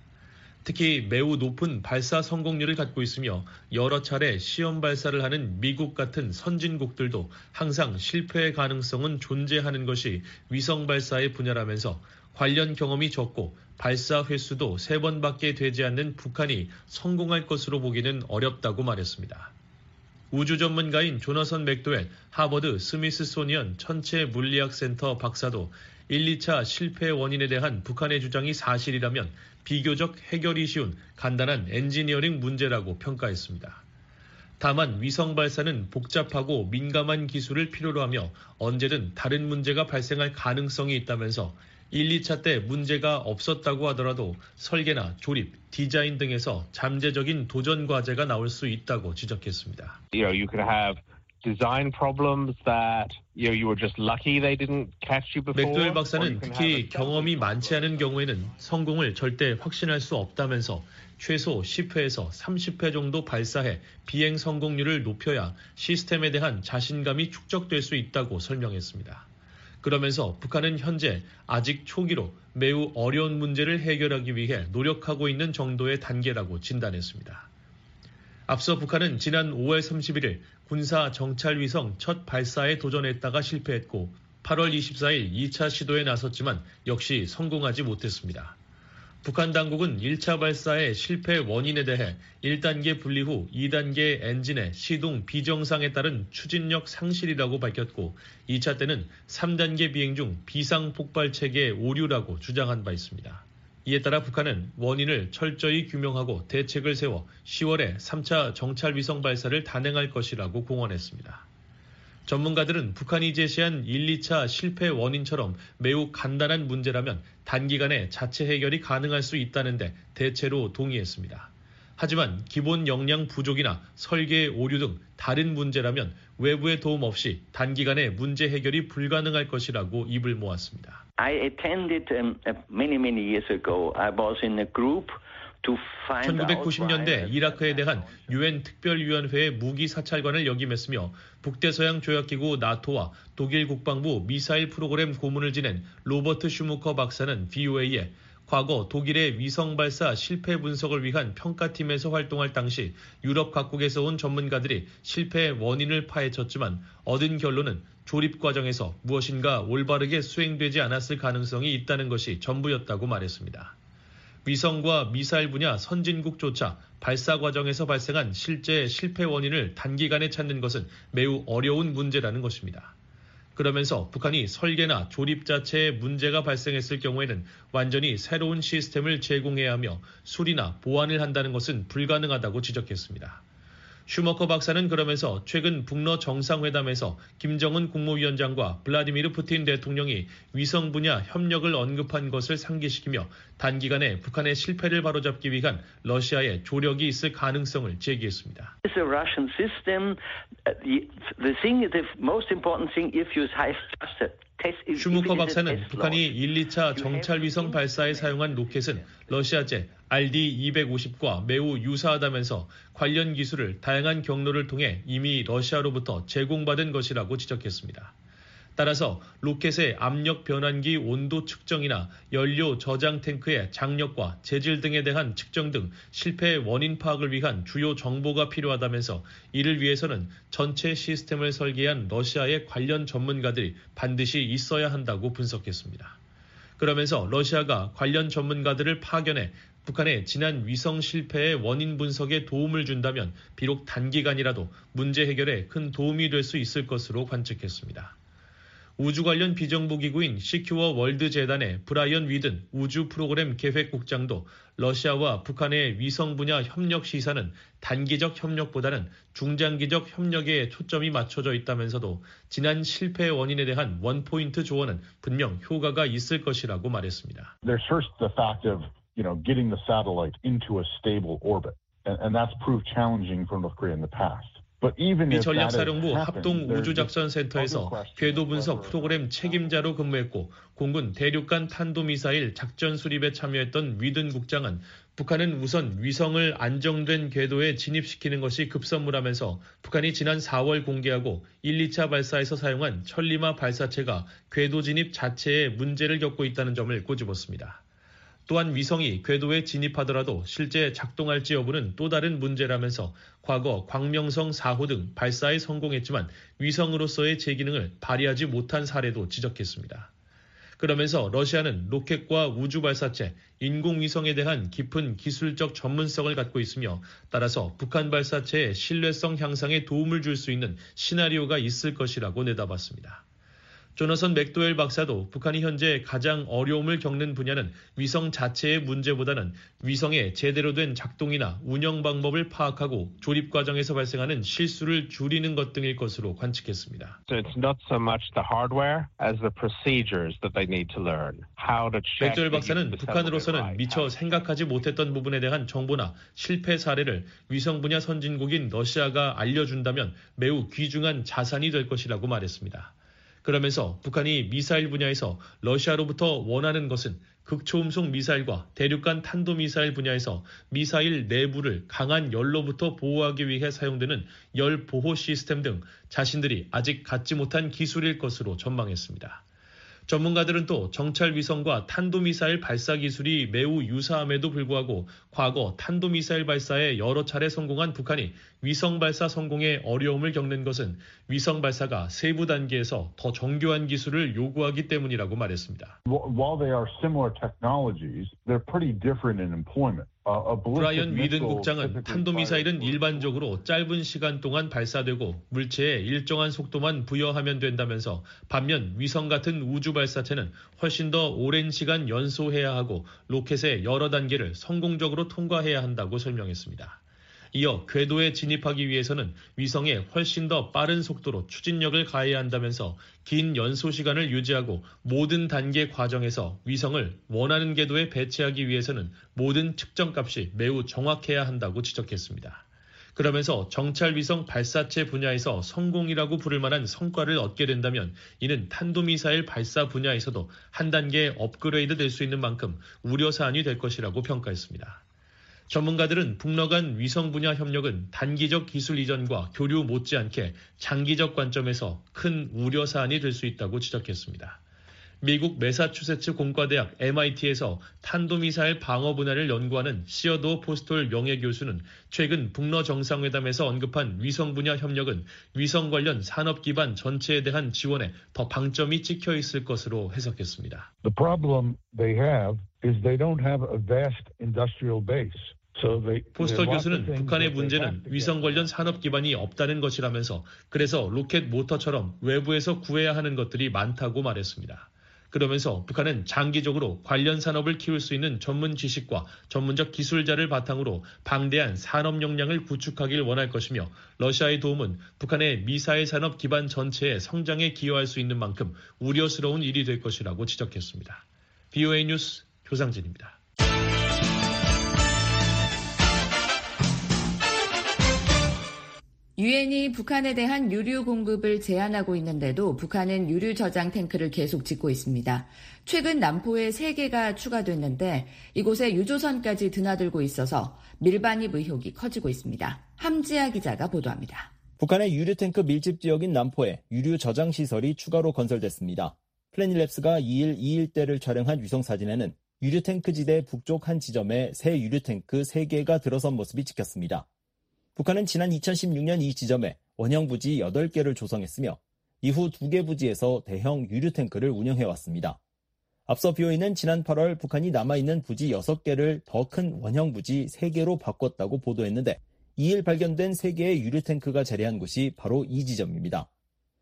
특히 매우 높은 발사 성공률을 갖고 있으며 여러 차례 시험 발사를 하는 미국 같은 선진국들도 항상 실패의 가능성은 존재하는 것이 위성 발사의 분야라면서 관련 경험이 적고 발사 횟수도 세 번밖에 되지 않는 북한이 성공할 것으로 보기는 어렵다고 말했습니다. 우주 전문가인 조너선 맥도웰 하버드 스미스소니언 천체 물리학 센터 박사도 일, 이 차 실패 원인에 대한 북한의 주장이 사실이라면 비교적 해결이 쉬운 간단한 엔지니어링 문제라고 평가했습니다. 다만 위성 발사는 복잡하고 민감한 기술을 필요로 하며 언제든 다른 문제가 발생할 가능성이 있다면서 일, 이 차 때 문제가 없었다고 하더라도 설계나 조립, 디자인 등에서 잠재적인 도전 과제가 나올 수 있다고 지적했습니다. You know, you could have design problems that you know, you were just lucky they didn't catch you before. 맥도웰 박사는 특히 경험이 많지 않은 경우에는 성공을 절대 확신할 수 없다면서 최소 십 회에서 삼십 회 정도 발사해 비행 성공률을 높여야 시스템에 대한 자신감이 축적될 수 있다고 설명했습니다. 그러면서 북한은 현재 아직 초기로 매우 어려운 문제를 해결하기 위해 노력하고 있는 정도의 단계라고 진단했습니다. 앞서 북한은 지난 오월 삼십일일 군사 정찰 위성 첫 발사에 도전했다가 실패했고 팔월 이십사일 이 차 시도에 나섰지만 역시 성공하지 못했습니다. 북한 당국은 일 차 발사의 실패 원인에 대해 일 단계 분리 후 이 단계 엔진의 시동 비정상에 따른 추진력 상실이라고 밝혔고 이 차 때는 삼 단계 비행 중 비상 폭발 체계 오류라고 주장한 바 있습니다. 이에 따라 북한은 원인을 철저히 규명하고 대책을 세워 시월에 삼 차 정찰 위성 발사를 단행할 것이라고 공언했습니다. 전문가들은 북한이 제시한 일, 이 차 실패 원인처럼 매우 간단한 문제라면 단기간에 자체 해결이 가능할 수 있다는데 대체로 동의했습니다. 하지만 기본 역량 부족이나 설계 오류 등 다른 문제라면 외부의 도움 없이 단기간에 문제 해결이 불가능할 것이라고 입을 모았습니다. I attended um, many, many years ago. I was in a group 천구백구십 년대 이라크에 대한 유엔 특별위원회의 무기 사찰관을 역임했으며 북대서양 조약기구 나토와 독일 국방부 미사일 프로그램 고문을 지낸 로버트 슈무커 박사는 브이오에이에 과거 독일의 위성 발사 실패 분석을 위한 평가팀에서 활동할 당시 유럽 각국에서 온 전문가들이 실패의 원인을 파헤쳤지만 얻은 결론은 조립 과정에서 무엇인가 올바르게 수행되지 않았을 가능성이 있다는 것이 전부였다고 말했습니다. 위성과 미사일 분야 선진국조차 발사 과정에서 발생한 실제 실패 원인을 단기간에 찾는 것은 매우 어려운 문제라는 것입니다. 그러면서 북한이 설계나 조립 자체에 문제가 발생했을 경우에는 완전히 새로운 시스템을 제공해야 하며 수리나 보완을 한다는 것은 불가능하다고 지적했습니다. 슈머커 박사는 그러면서 최근 북러 정상회담에서 김정은 국무위원장과 블라디미르 푸틴 대통령이 위성 분야 협력을 언급한 것을 상기시키며 단기간에 북한의 실패를 바로잡기 위한 러시아의 조력이 있을 가능성을 제기했습니다. It's a Russian system. The, the thing, the most important thing, if you have 슈무커 박사는 북한이 일, 이 차 정찰 위성 발사에 사용한 로켓은 러시아제 알디 이백오십과 매우 유사하다면서 관련 기술을 다양한 경로를 통해 이미 러시아로부터 제공받은 것이라고 지적했습니다. 따라서 로켓의 압력 변환기 온도 측정이나 연료 저장 탱크의 장력과 재질 등에 대한 측정 등 실패의 원인 파악을 위한 주요 정보가 필요하다면서 이를 위해서는 전체 시스템을 설계한 러시아의 관련 전문가들이 반드시 있어야 한다고 분석했습니다. 그러면서 러시아가 관련 전문가들을 파견해 북한의 지난 위성 실패의 원인 분석에 도움을 준다면 비록 단기간이라도 문제 해결에 큰 도움이 될 수 있을 것으로 관측했습니다. 우주 관련 비정부기구인 시큐어 월드 재단의 브라이언 위든 우주 프로그램 계획국장도 러시아와 북한의 위성 분야 협력 시사는 단기적 협력보다는 중장기적 협력에 초점이 맞춰져 있다면서도 지난 실패의 원인에 대한 원포인트 조언은 분명 효과가 있을 것이라고 말했습니다. There's first the fact of, you know, getting the satellite into a stable orbit, and, and that's proved challenging for North Korea in the past. 미 전략사령부 합동우주작전센터에서 궤도 분석 프로그램 책임자로 근무했고 공군 대륙간 탄도미사일 작전 수립에 참여했던 위든 국장은 북한은 우선 위성을 안정된 궤도에 진입시키는 것이 급선무라면서 북한이 지난 사월 공개하고 일, 이 차 발사에서 사용한 천리마 발사체가 궤도 진입 자체에 문제를 겪고 있다는 점을 꼬집었습니다. 또한 위성이 궤도에 진입하더라도 실제 작동할지 여부는 또 다른 문제라면서 과거 광명성 사 호 등 발사에 성공했지만 위성으로서의 제기능을 발휘하지 못한 사례도 지적했습니다. 그러면서 러시아는 로켓과 우주 발사체, 인공위성에 대한 깊은 기술적 전문성을 갖고 있으며 따라서 북한 발사체의 신뢰성 향상에 도움을 줄 수 있는 시나리오가 있을 것이라고 내다봤습니다. 조너선 맥도웰 박사도 북한이 현재 가장 어려움을 겪는 분야는 위성 자체의 문제보다는 위성의 제대로 된 작동이나 운영 방법을 파악하고 조립 과정에서 발생하는 실수를 줄이는 것 등일 것으로 관측했습니다. So it's not so much the hardware as the procedures that they need to learn. How to check. 맥도웰 박사는 북한으로서는 미처 생각하지 못했던 부분에 대한 정보나 실패 사례를 위성 분야 선진국인 러시아가 알려준다면 매우 귀중한 자산이 될 것이라고 말했습니다. 그러면서 북한이 미사일 분야에서 러시아로부터 원하는 것은 극초음속 미사일과 대륙간 탄도미사일 분야에서 미사일 내부를 강한 열로부터 보호하기 위해 사용되는 열 보호 시스템 등 자신들이 아직 갖지 못한 기술일 것으로 전망했습니다. 전문가들은 또 정찰 위성과 탄도미사일 발사 기술이 매우 유사함에도 불구하고 과거 탄도미사일 발사에 여러 차례 성공한 북한이 위성 발사 성공에 어려움을 겪는 것은 위성 발사가 세부 단계에서 더 정교한 기술을 요구하기 때문이라고 말했습니다. While they are similar technologies, they're pretty different in employment. 브라이언 위든 국장은 탄도미사일은 일반적으로 짧은 시간 동안 발사되고 물체에 일정한 속도만 부여하면 된다면서 반면 위성 같은 우주 발사체는 훨씬 더 오랜 시간 연소해야 하고 로켓의 여러 단계를 성공적으로 통과해야 한다고 설명했습니다. 이어 궤도에 진입하기 위해서는 위성에 훨씬 더 빠른 속도로 추진력을 가해야 한다면서 긴 연소 시간을 유지하고 모든 단계 과정에서 위성을 원하는 궤도에 배치하기 위해서는 모든 측정값이 매우 정확해야 한다고 지적했습니다. 그러면서 정찰 위성 발사체 분야에서 성공이라고 부를 만한 성과를 얻게 된다면 이는 탄도미사일 발사 분야에서도 한 단계 업그레이드 될 수 있는 만큼 우려사안이 될 것이라고 평가했습니다. 전문가들은 북러 간 위성 분야 협력은 단기적 기술 이전과 교류 못지않게 장기적 관점에서 큰 우려사안이 될 수 있다고 지적했습니다. 미국 매사추세츠 공과대학 엠아이티에서 탄도미사일 방어 분야를 연구하는 시어도어 포스톨 명예교수는 최근 북러 정상회담에서 언급한 위성 분야 협력은 위성 관련 산업 기반 전체에 대한 지원에 더 방점이 찍혀 있을 것으로 해석했습니다. The problem they have is they don't have a vast industrial base. 포스터 교수는 북한의 문제는 위성 관련 산업 기반이 없다는 것이라면서 그래서 로켓 모터처럼 외부에서 구해야 하는 것들이 많다고 말했습니다. 그러면서 북한은 장기적으로 관련 산업을 키울 수 있는 전문 지식과 전문적 기술자를 바탕으로 방대한 산업 역량을 구축하길 원할 것이며 러시아의 도움은 북한의 미사일 산업 기반 전체의 성장에 기여할 수 있는 만큼 우려스러운 일이 될 것이라고 지적했습니다. 비오에이 뉴스 조상진입니다. 유엔이 북한에 대한 유류 공급을 제한하고 있는데도 북한은 유류 저장 탱크를 계속 짓고 있습니다. 최근 남포에 세 개가 추가됐는데 이곳에 유조선까지 드나들고 있어서 밀반입 의혹이 커지고 있습니다. 함지아 기자가 보도합니다. 북한의 유류 탱크 밀집 지역인 남포에 유류 저장 시설이 추가로 건설됐습니다. 플래닛랩스가 이일 이 일대를 촬영한 위성 사진에는 유류 탱크 지대 북쪽 한 지점에 새 유류 탱크 세 개가 들어선 모습이 찍혔습니다. 북한은 지난 이천십육 년 이 지점에 원형 부지 여덟 개를 조성했으며 이후 두 개 부지에서 대형 유류 탱크를 운영해왔습니다. 앞서 비오이는 지난 팔월 북한이 남아있는 부지 여섯 개를 더 큰 원형 부지 세 개로 바꿨다고 보도했는데 이일 발견된 세 개의 유류 탱크가 자리한 곳이 바로 이 지점입니다.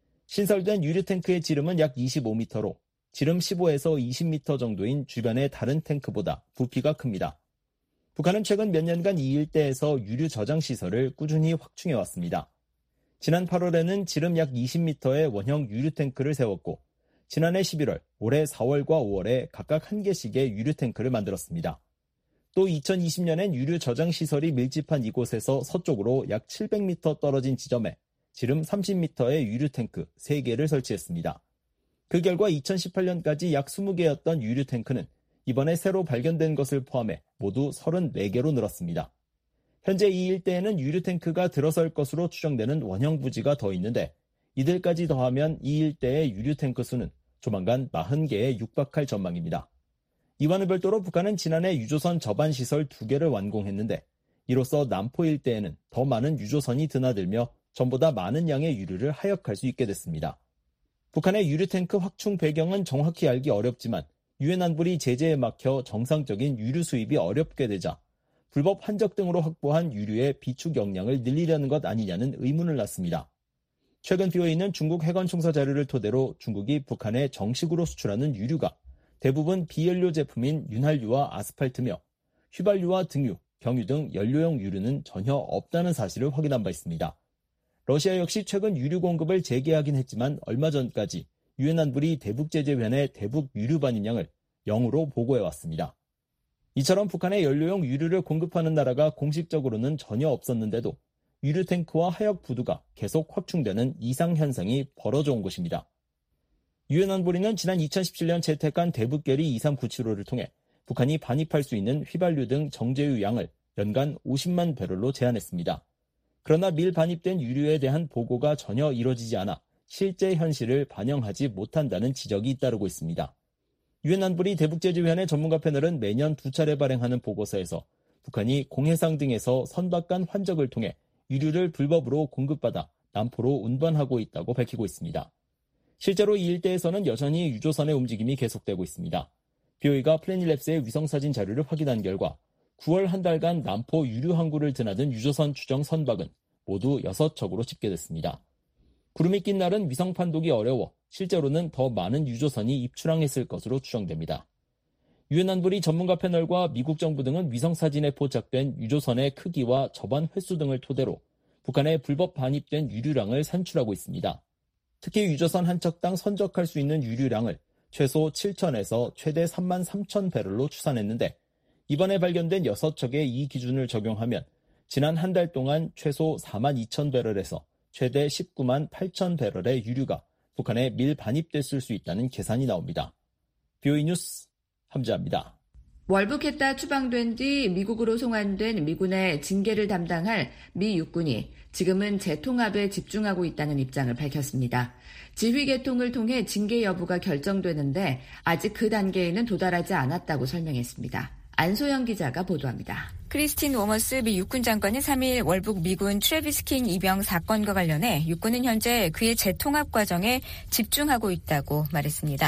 신설된 유류 탱크의 지름은 약 이십오 미터로 지름 십오에서 이십 미터 정도인 주변의 다른 탱크보다 부피가 큽니다. 북한은 최근 몇 년간 이 일대에서 유류 저장 시설을 꾸준히 확충해왔습니다. 지난 팔월에는 지름 약 이십 미터의 원형 유류 탱크를 세웠고 지난해 십일월, 올해 사월과 오월에 각각 한 개씩의 유류 탱크를 만들었습니다. 또 이천이십 년엔 유류 저장 시설이 밀집한 이곳에서 서쪽으로 약 칠백 미터 떨어진 지점에 지름 삼십 미터의 유류 탱크 세 개를 설치했습니다. 그 결과 이천십팔 년까지 약 이십 개였던 유류 탱크는 이번에 새로 발견된 것을 포함해 모두 서른네 개로 늘었습니다. 현재 이 일대에는 유류 탱크가 들어설 것으로 추정되는 원형 부지가 더 있는데 이들까지 더하면 이 일대의 유류 탱크 수는 조만간 사십 개에 육박할 전망입니다. 이와는 별도로 북한은 지난해 유조선 접안 시설 두 개를 완공했는데 이로써 남포 일대에는 더 많은 유조선이 드나들며 전보다 많은 양의 유류를 하역할 수 있게 됐습니다. 북한의 유류 탱크 확충 배경은 정확히 알기 어렵지만 유엔 안보리 제재에 막혀 정상적인 유류 수입이 어렵게 되자 불법 한적 등으로 확보한 유류의 비축 역량을 늘리려는 것 아니냐는 의문을 낳습니다. 최근 비오이는 중국 해관 총서 자료를 토대로 중국이 북한에 정식으로 수출하는 유류가 대부분 비연료 제품인 윤활유와 아스팔트며 휘발유와 등유, 경유 등 연료용 유류는 전혀 없다는 사실을 확인한 바 있습니다. 러시아 역시 최근 유류 공급을 재개하긴 했지만 얼마 전까지 유엔 안보리 대북제재위원회 대북 유류 반입량을 영으로 보고해왔습니다. 이처럼 북한의 연료용 유류를 공급하는 나라가 공식적으로는 전혀 없었는데도 유류 탱크와 하역 부두가 계속 확충되는 이상 현상이 벌어져 온 것입니다. 유엔 안보리는 지난 이천십칠 년 채택한 대북결의 이삼구칠오를 통해 북한이 반입할 수 있는 휘발유 등 정제유 양을 연간 오십만 배럴로 제한했습니다. 그러나 밀 반입된 유류에 대한 보고가 전혀 이뤄지지 않아 실제 현실을 반영하지 못한다는 지적이 잇따르고 있습니다. 유엔 안보리 대북제재위원회 전문가 패널은 매년 두 차례 발행하는 보고서에서 북한이 공해상 등에서 선박 간 환적을 통해 유류를 불법으로 공급받아 남포로 운반하고 있다고 밝히고 있습니다. 실제로 이 일대에서는 여전히 유조선의 움직임이 계속되고 있습니다. 비오이가 플래닛랩스의 위성사진 자료를 확인한 결과 구월 한 달간 남포 유류 항구를 드나든 유조선 추정 선박은 모두 여섯 척으로 집계됐습니다. 구름이 낀 날은 위성 판독이 어려워 실제로는 더 많은 유조선이 입출항했을 것으로 추정됩니다. 유엔 안보리 전문가 패널과 미국 정부 등은 위성사진에 포착된 유조선의 크기와 접안 횟수 등을 토대로 북한에 불법 반입된 유류량을 산출하고 있습니다. 특히 유조선 한 척당 선적할 수 있는 유류량을 최소 칠천에서 최대 삼만 삼천 배럴로 추산했는데 이번에 발견된 여섯 척의 이 기준을 적용하면 지난 한 달 동안 최소 사만 이천 배럴에서 최대 십구만 팔천 배럴의 유류가 북한에 밀 반입됐을 수 있다는 계산이 나옵니다. 비오이 뉴스 함지아입니다. 월북했다 추방된 뒤 미국으로 송환된 미군의 징계를 담당할 미 육군이 지금은 재통합에 집중하고 있다는 입장을 밝혔습니다. 지휘 개통을 통해 징계 여부가 결정되는데 아직 그 단계에는 도달하지 않았다고 설명했습니다. 안소영 기자가 보도합니다. 크리스틴 워머스 미 육군 장관은 삼 일 월북 미군 트래비스 킹 이병 사건과 관련해 육군은 현재 그의 재통합 과정에 집중하고 있다고 말했습니다.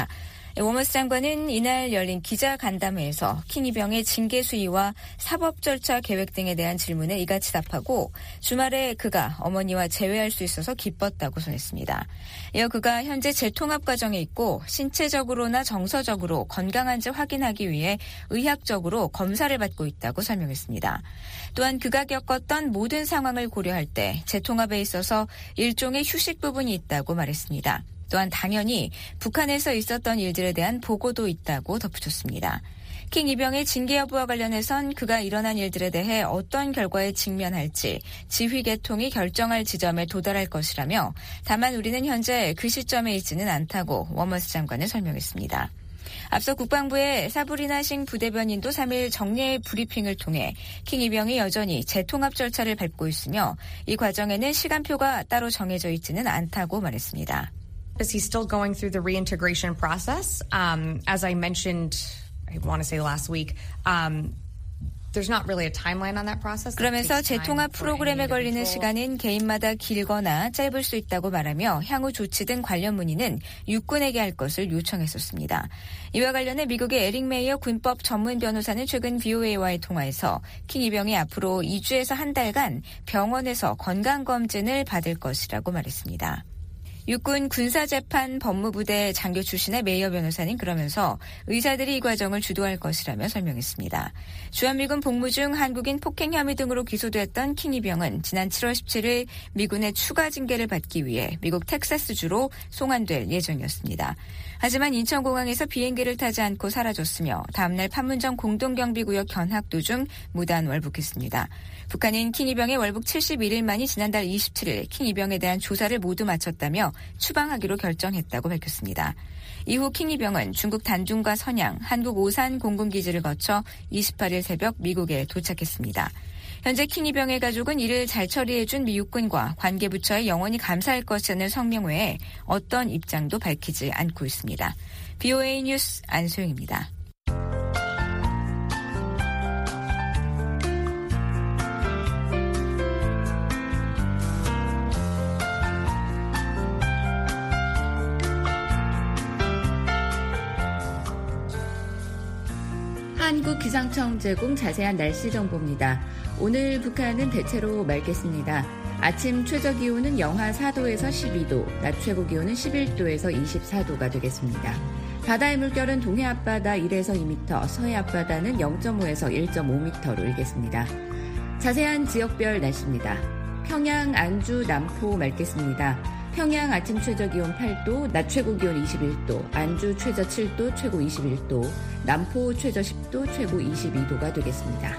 워머스 장관은 이날 열린 기자간담회에서 킹이병의 징계 수위와 사법 절차 계획 등에 대한 질문에 이같이 답하고 주말에 그가 어머니와 재회할 수 있어서 기뻤다고 전했습니다. 이어 그가 현재 재통합 과정에 있고 신체적으로나 정서적으로 건강한지 확인하기 위해 의학적으로 검사를 받고 있다고 설명했습니다. 또한 그가 겪었던 모든 상황을 고려할 때 재통합에 있어서 일종의 휴식 부분이 있다고 말했습니다. 또한 당연히 북한에서 있었던 일들에 대한 보고도 있다고 덧붙였습니다. 킹 이병의 징계 여부와 관련해선 그가 일어난 일들에 대해 어떤 결과에 직면할지 지휘 계통이 결정할 지점에 도달할 것이라며 다만 우리는 현재 그 시점에 있지는 않다고 워머스 장관은 설명했습니다. 앞서 국방부의 사브리나 싱 부대변인도 삼 일 정례 브리핑을 통해 킹 이병이 여전히 재통합 절차를 밟고 있으며 이 과정에는 시간표가 따로 정해져 있지는 않다고 말했습니다. Is he still going through the reintegration process? Um, as I mentioned, I want to say last week, um, there's not really a timeline on that process. 그러면서 재통합 프로그램에 걸리는 시간은 개인마다 길거나 짧을 수 있다고 말하며 향후 조치 등 관련 문의는 육군에게 할 것을 요청했었습니다. 이와 관련해 미국의 에릭 메이어 군법 전문 변호사는 최근 브이오에이와의 통화에서 킹 이병이 앞으로 이 주에서 한 달간 병원에서 건강검진을 받을 것이라고 말했습니다. 육군 군사재판 법무부대 장교 출신의 메이어 변호사는 그러면서 의사들이 이 과정을 주도할 것이라며 설명했습니다. 주한미군 복무 중 한국인 폭행 혐의 등으로 기소됐던 킹 이병은 지난 칠월 십칠일 미군의 추가 징계를 받기 위해 미국 텍사스주로 송환될 예정이었습니다. 하지만 인천공항에서 비행기를 타지 않고 사라졌으며 다음날 판문점 공동경비구역 견학 도중 무단 월북했습니다. 북한은 킹 이병의 월북 칠십일 일 만이 지난달 이십칠일 킹 이병에 대한 조사를 모두 마쳤다며 추방하기로 결정했다고 밝혔습니다. 이후 킹 이병은 중국 단둥과 선양, 한국 오산 공군기지를 거쳐 이십팔일 새벽 미국에 도착했습니다. 현재 킹 이병의 가족은 이를 잘 처리해준 미육군과 관계부처에 영원히 감사할 것이라는 성명 외에 어떤 입장도 밝히지 않고 있습니다. 브이오에이 뉴스 안소영입니다. 한국기상청 제공 자세한 날씨 정보입니다. 오늘 북한은 대체로 맑겠습니다. 아침 최저기온은 영하 사도에서 십이도, 낮 최고기온은 십일도에서 이십사도가 되겠습니다. 바다의 물결은 동해 앞바다 일에서 이 미터, 서해 앞바다는 영점오에서 일점오 미터로 일겠습니다. 자세한 지역별 날씨입니다. 평양, 안주, 남포 맑겠습니다. 평양 아침 최저기온 팔도, 낮 최고기온 이십일도, 안주 최저 칠도, 최고 이십일도, 남포 최저 십도, 최고 이십이도가 되겠습니다.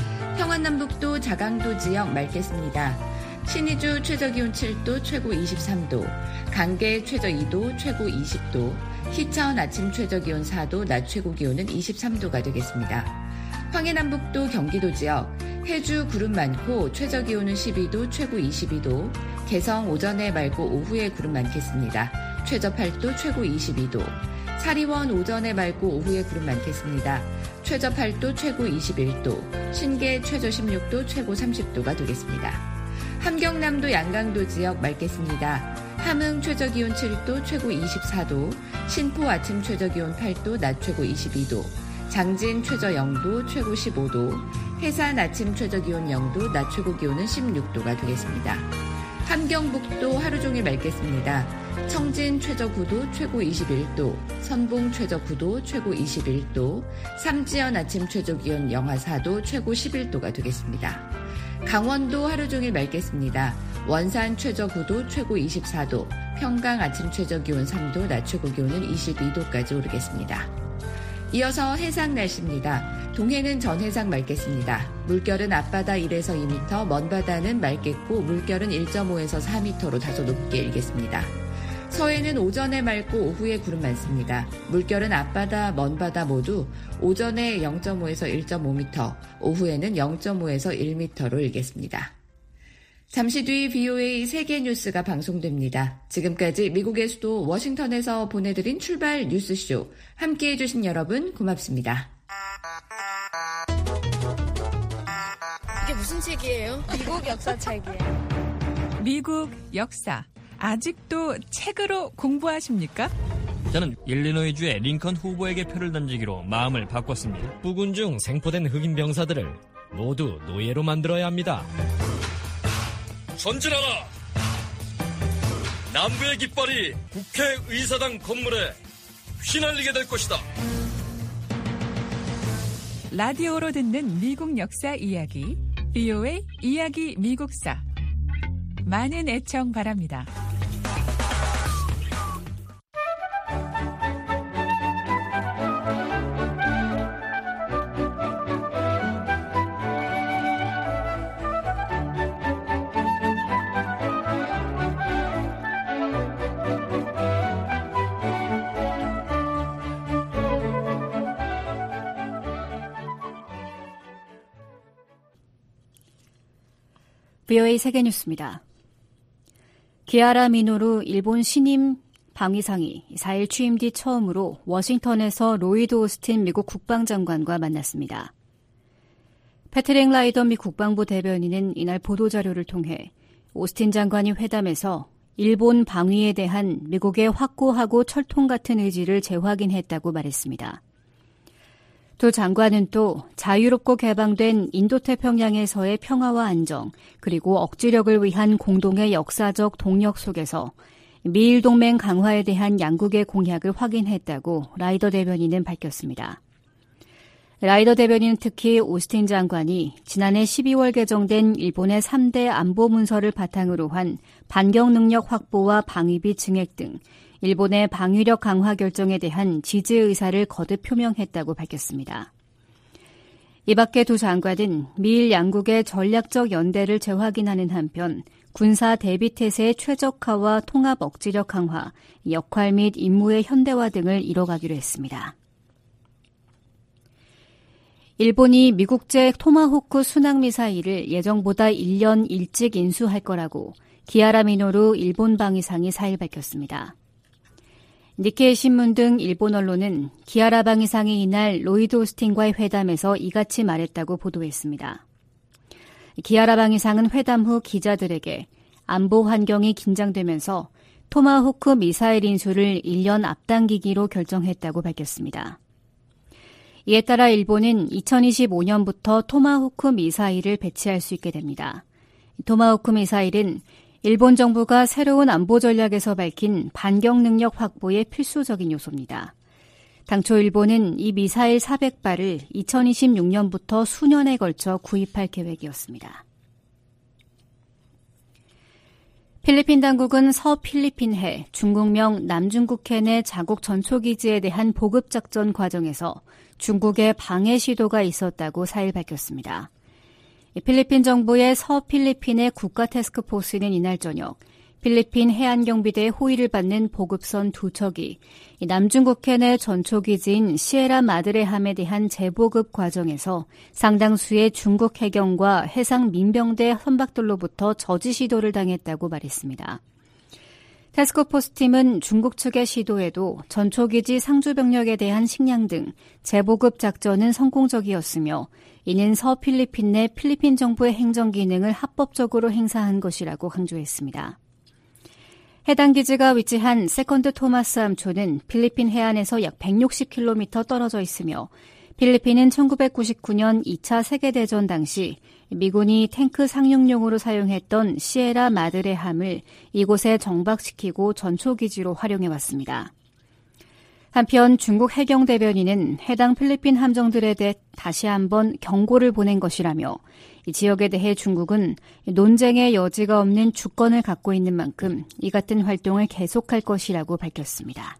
평안남북도 자강도 지역 맑겠습니다. 신의주 최저기온 칠도, 최고 이십삼도, 강계 최저 이도, 최고 이십도, 희천 아침 최저기온 사도, 낮 최고기온은 이십삼도가 되겠습니다. 황해남북도 경기도 지역, 해주 구름 많고 최저기온은 십이도, 최고 이십이도, 개성 오전에 맑고 오후에 구름 많겠습니다. 최저 팔도, 최고 이십이도. 사리원 오전에 맑고 오후에 구름 많겠습니다. 최저 팔도, 최고 이십일도. 신계 최저 십육도, 최고 삼십도가 되겠습니다. 함경남도 양강도 지역 맑겠습니다. 함흥 최저기온 칠도, 최고 이십사도. 신포 아침 최저기온 팔도, 낮 최고 이십이도. 장진 최저 영도, 최고 십오도. 해산 아침 최저기온 영도, 낮 최고기온은 십육도가 되겠습니다. 함경북도 하루 종일 맑겠습니다. 청진 최저 구도, 최고 이십일도, 선봉 최저 구도, 최고 이십일도, 삼지연 아침 최저기온 영하 사도, 최고 십일도가 되겠습니다. 강원도 하루 종일 맑겠습니다. 원산 최저 구도, 최고 이십사도, 평강 아침 최저기온 삼도, 낮 최고기온은 이십이도까지 오르겠습니다. 이어서 해상 날씨입니다. 동해는 전해상 맑겠습니다. 물결은 앞바다 일에서 이 미터, 먼바다는 맑겠고 물결은 일점오에서 사 미터로 다소 높게 일겠습니다. 서해는 오전에 맑고 오후에 구름 많습니다. 물결은 앞바다, 먼바다 모두 오전에 영점오에서 일점오 미터, 오후에는 영점오에서 일 미터로 일겠습니다. 잠시 뒤 브이오에이 세계 뉴스가 방송됩니다. 지금까지 미국의 수도 워싱턴에서 보내드린 출발 뉴스쇼. 함께해 주신 여러분 고맙습니다. 이게 무슨 책이에요? 미국 역사 책이에요. 미국 역사. 아직도 책으로 공부하십니까? 저는 일리노이주의 링컨 후보에게 표를 던지기로 마음을 바꿨습니다. 부군 중 생포된 흑인 병사들을 모두 노예로 만들어야 합니다. 전진하라! 남부의 깃발이 국회의사당 건물에 휘날리게 될 것이다. 라디오로 듣는 미국 역사 이야기, 비오에이 이야기 미국사. 많은 애청 바랍니다. 비오에이 세계뉴스입니다. 기아라 미노루 일본 신임 방위상이 사 일 취임 뒤 처음으로 워싱턴에서 로이드 오스틴 미국 국방장관과 만났습니다. 패트릭 라이더 미 국방부 대변인은 이날 보도자료를 통해 오스틴 장관이 회담에서 일본 방위에 대한 미국의 확고하고 철통 같은 의지를 재확인했다고 말했습니다. 두 장관은 또 자유롭고 개방된 인도태평양에서의 평화와 안정, 그리고 억지력을 위한 공동의 역사적 동력 속에서 미일 동맹 강화에 대한 양국의 공약을 확인했다고 라이더 대변인은 밝혔습니다. 라이더 대변인은 특히 오스틴 장관이 지난해 십이월 개정된 일본의 삼 대 안보 문서를 바탕으로 한 반경 능력 확보와 방위비 증액 등 일본의 방위력 강화 결정에 대한 지지 의사를 거듭 표명했다고 밝혔습니다. 이 밖에 두 장관은 미일 양국의 전략적 연대를 재확인하는 한편 군사 대비태세의 최적화와 통합 억지력 강화, 역할 및 임무의 현대화 등을 이뤄가기로 했습니다. 일본이 미국제 토마호크 순항미사일을 예정보다 일 년 일찍 인수할 거라고 기아라 미노루 일본 방위상이 사 일 밝혔습니다. 니케이 신문 등 일본 언론은 기아라 방위상이 이날 로이드 오스틴과의 회담에서 이같이 말했다고 보도했습니다. 기아라 방위상은 회담 후 기자들에게 안보 환경이 긴장되면서 토마호크 미사일 인수를 일 년 앞당기기로 결정했다고 밝혔습니다. 이에 따라 일본은 이천이십오 년부터 토마호크 미사일을 배치할 수 있게 됩니다. 토마호크 미사일은 일본 정부가 새로운 안보 전략에서 밝힌 반경 능력 확보의 필수적인 요소입니다. 당초 일본은 이 미사일 사백 발을 이천이십육 년부터 수년에 걸쳐 구입할 계획이었습니다. 필리핀 당국은 서필리핀해, 중국명 남중국해 내 자국 전초기지에 대한 보급작전 과정에서 중국의 방해 시도가 있었다고 사 일 밝혔습니다. 필리핀 정부의 서필리핀의 국가태스크포스는 이날 저녁 필리핀 해안경비대의 호위를 받는 보급선 두 척이 남중국해 내 전초기지인 시에라 마드레함에 대한 재보급 과정에서 상당수의 중국 해경과 해상 민병대 선박들로부터 저지 시도를 당했다고 말했습니다. 태스크포스 팀은 중국 측의 시도에도 전초기지 상주병력에 대한 식량 등 재보급 작전은 성공적이었으며 이는 서필리핀 내 필리핀 정부의 행정 기능을 합법적으로 행사한 것이라고 강조했습니다. 해당 기지가 위치한 세컨드 토마스 함초는 필리핀 해안에서 약 백육십 킬로미터 떨어져 있으며 필리핀은 천구백구십구 년 이 차 세계대전 당시 미군이 탱크 상륙용으로 사용했던 시에라 마드레함을 이곳에 정박시키고 전초기지로 활용해왔습니다. 한편 중국 해경 대변인은 해당 필리핀 함정들에 대해 다시 한번 경고를 보낸 것이라며 이 지역에 대해 중국은 논쟁의 여지가 없는 주권을 갖고 있는 만큼 이 같은 활동을 계속할 것이라고 밝혔습니다.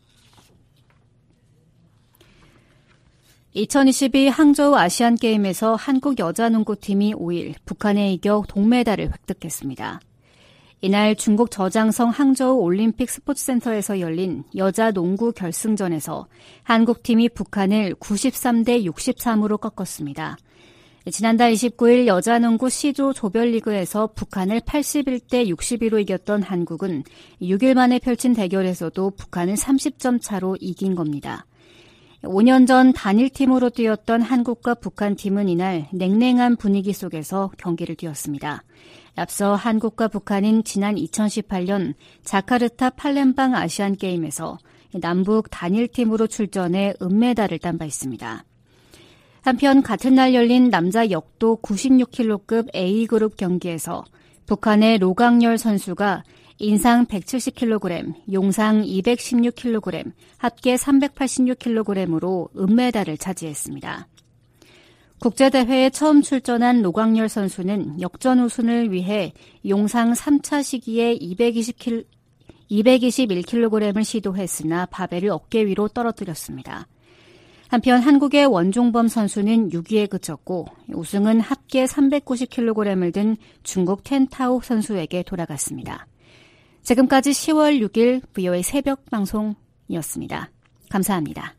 이천이십이 항저우 아시안게임에서 한국 여자농구팀이 오 일 북한에 이겨 동메달을 획득했습니다. 이날 중국 저장성 항저우 올림픽 스포츠센터에서 열린 여자 농구 결승전에서 한국팀이 북한을 구십삼 대 육십삼으로 꺾었습니다. 지난달 이십구 일 여자농구 C조 조별리그에서 북한을 팔십일 대 육십이로 이겼던 한국은 육 일 만에 펼친 대결에서도 북한을 삼십 점 차로 이긴 겁니다. 오 년 전 단일팀으로 뛰었던 한국과 북한팀은 이날 냉랭한 분위기 속에서 경기를 뛰었습니다. 앞서 한국과 북한은 지난 이천십팔 년 자카르타 팔렘방 아시안게임에서 남북 단일팀으로 출전해 은메달을 딴 바 있습니다. 한편 같은 날 열린 남자 역도 구십육 킬로급 A그룹 경기에서 북한의 로강열 선수가 인상 백칠십 킬로그램, 용상 이백십육 킬로그램, 합계 삼백팔십육 킬로그램으로 은메달을 차지했습니다. 국제대회에 처음 출전한 로강열 선수는 역전 우승을 위해 용상 삼 차 시기에 이백이십일 킬로그램을 시도했으나 바벨을 어깨 위로 떨어뜨렸습니다. 한편 한국의 원종범 선수는 육 위에 그쳤고 우승은 합계 삼백구십 킬로그램을 든 중국 텐타오 선수에게 돌아갔습니다. 지금까지 시월 육일 브이오에이 새벽 방송이었습니다. 감사합니다.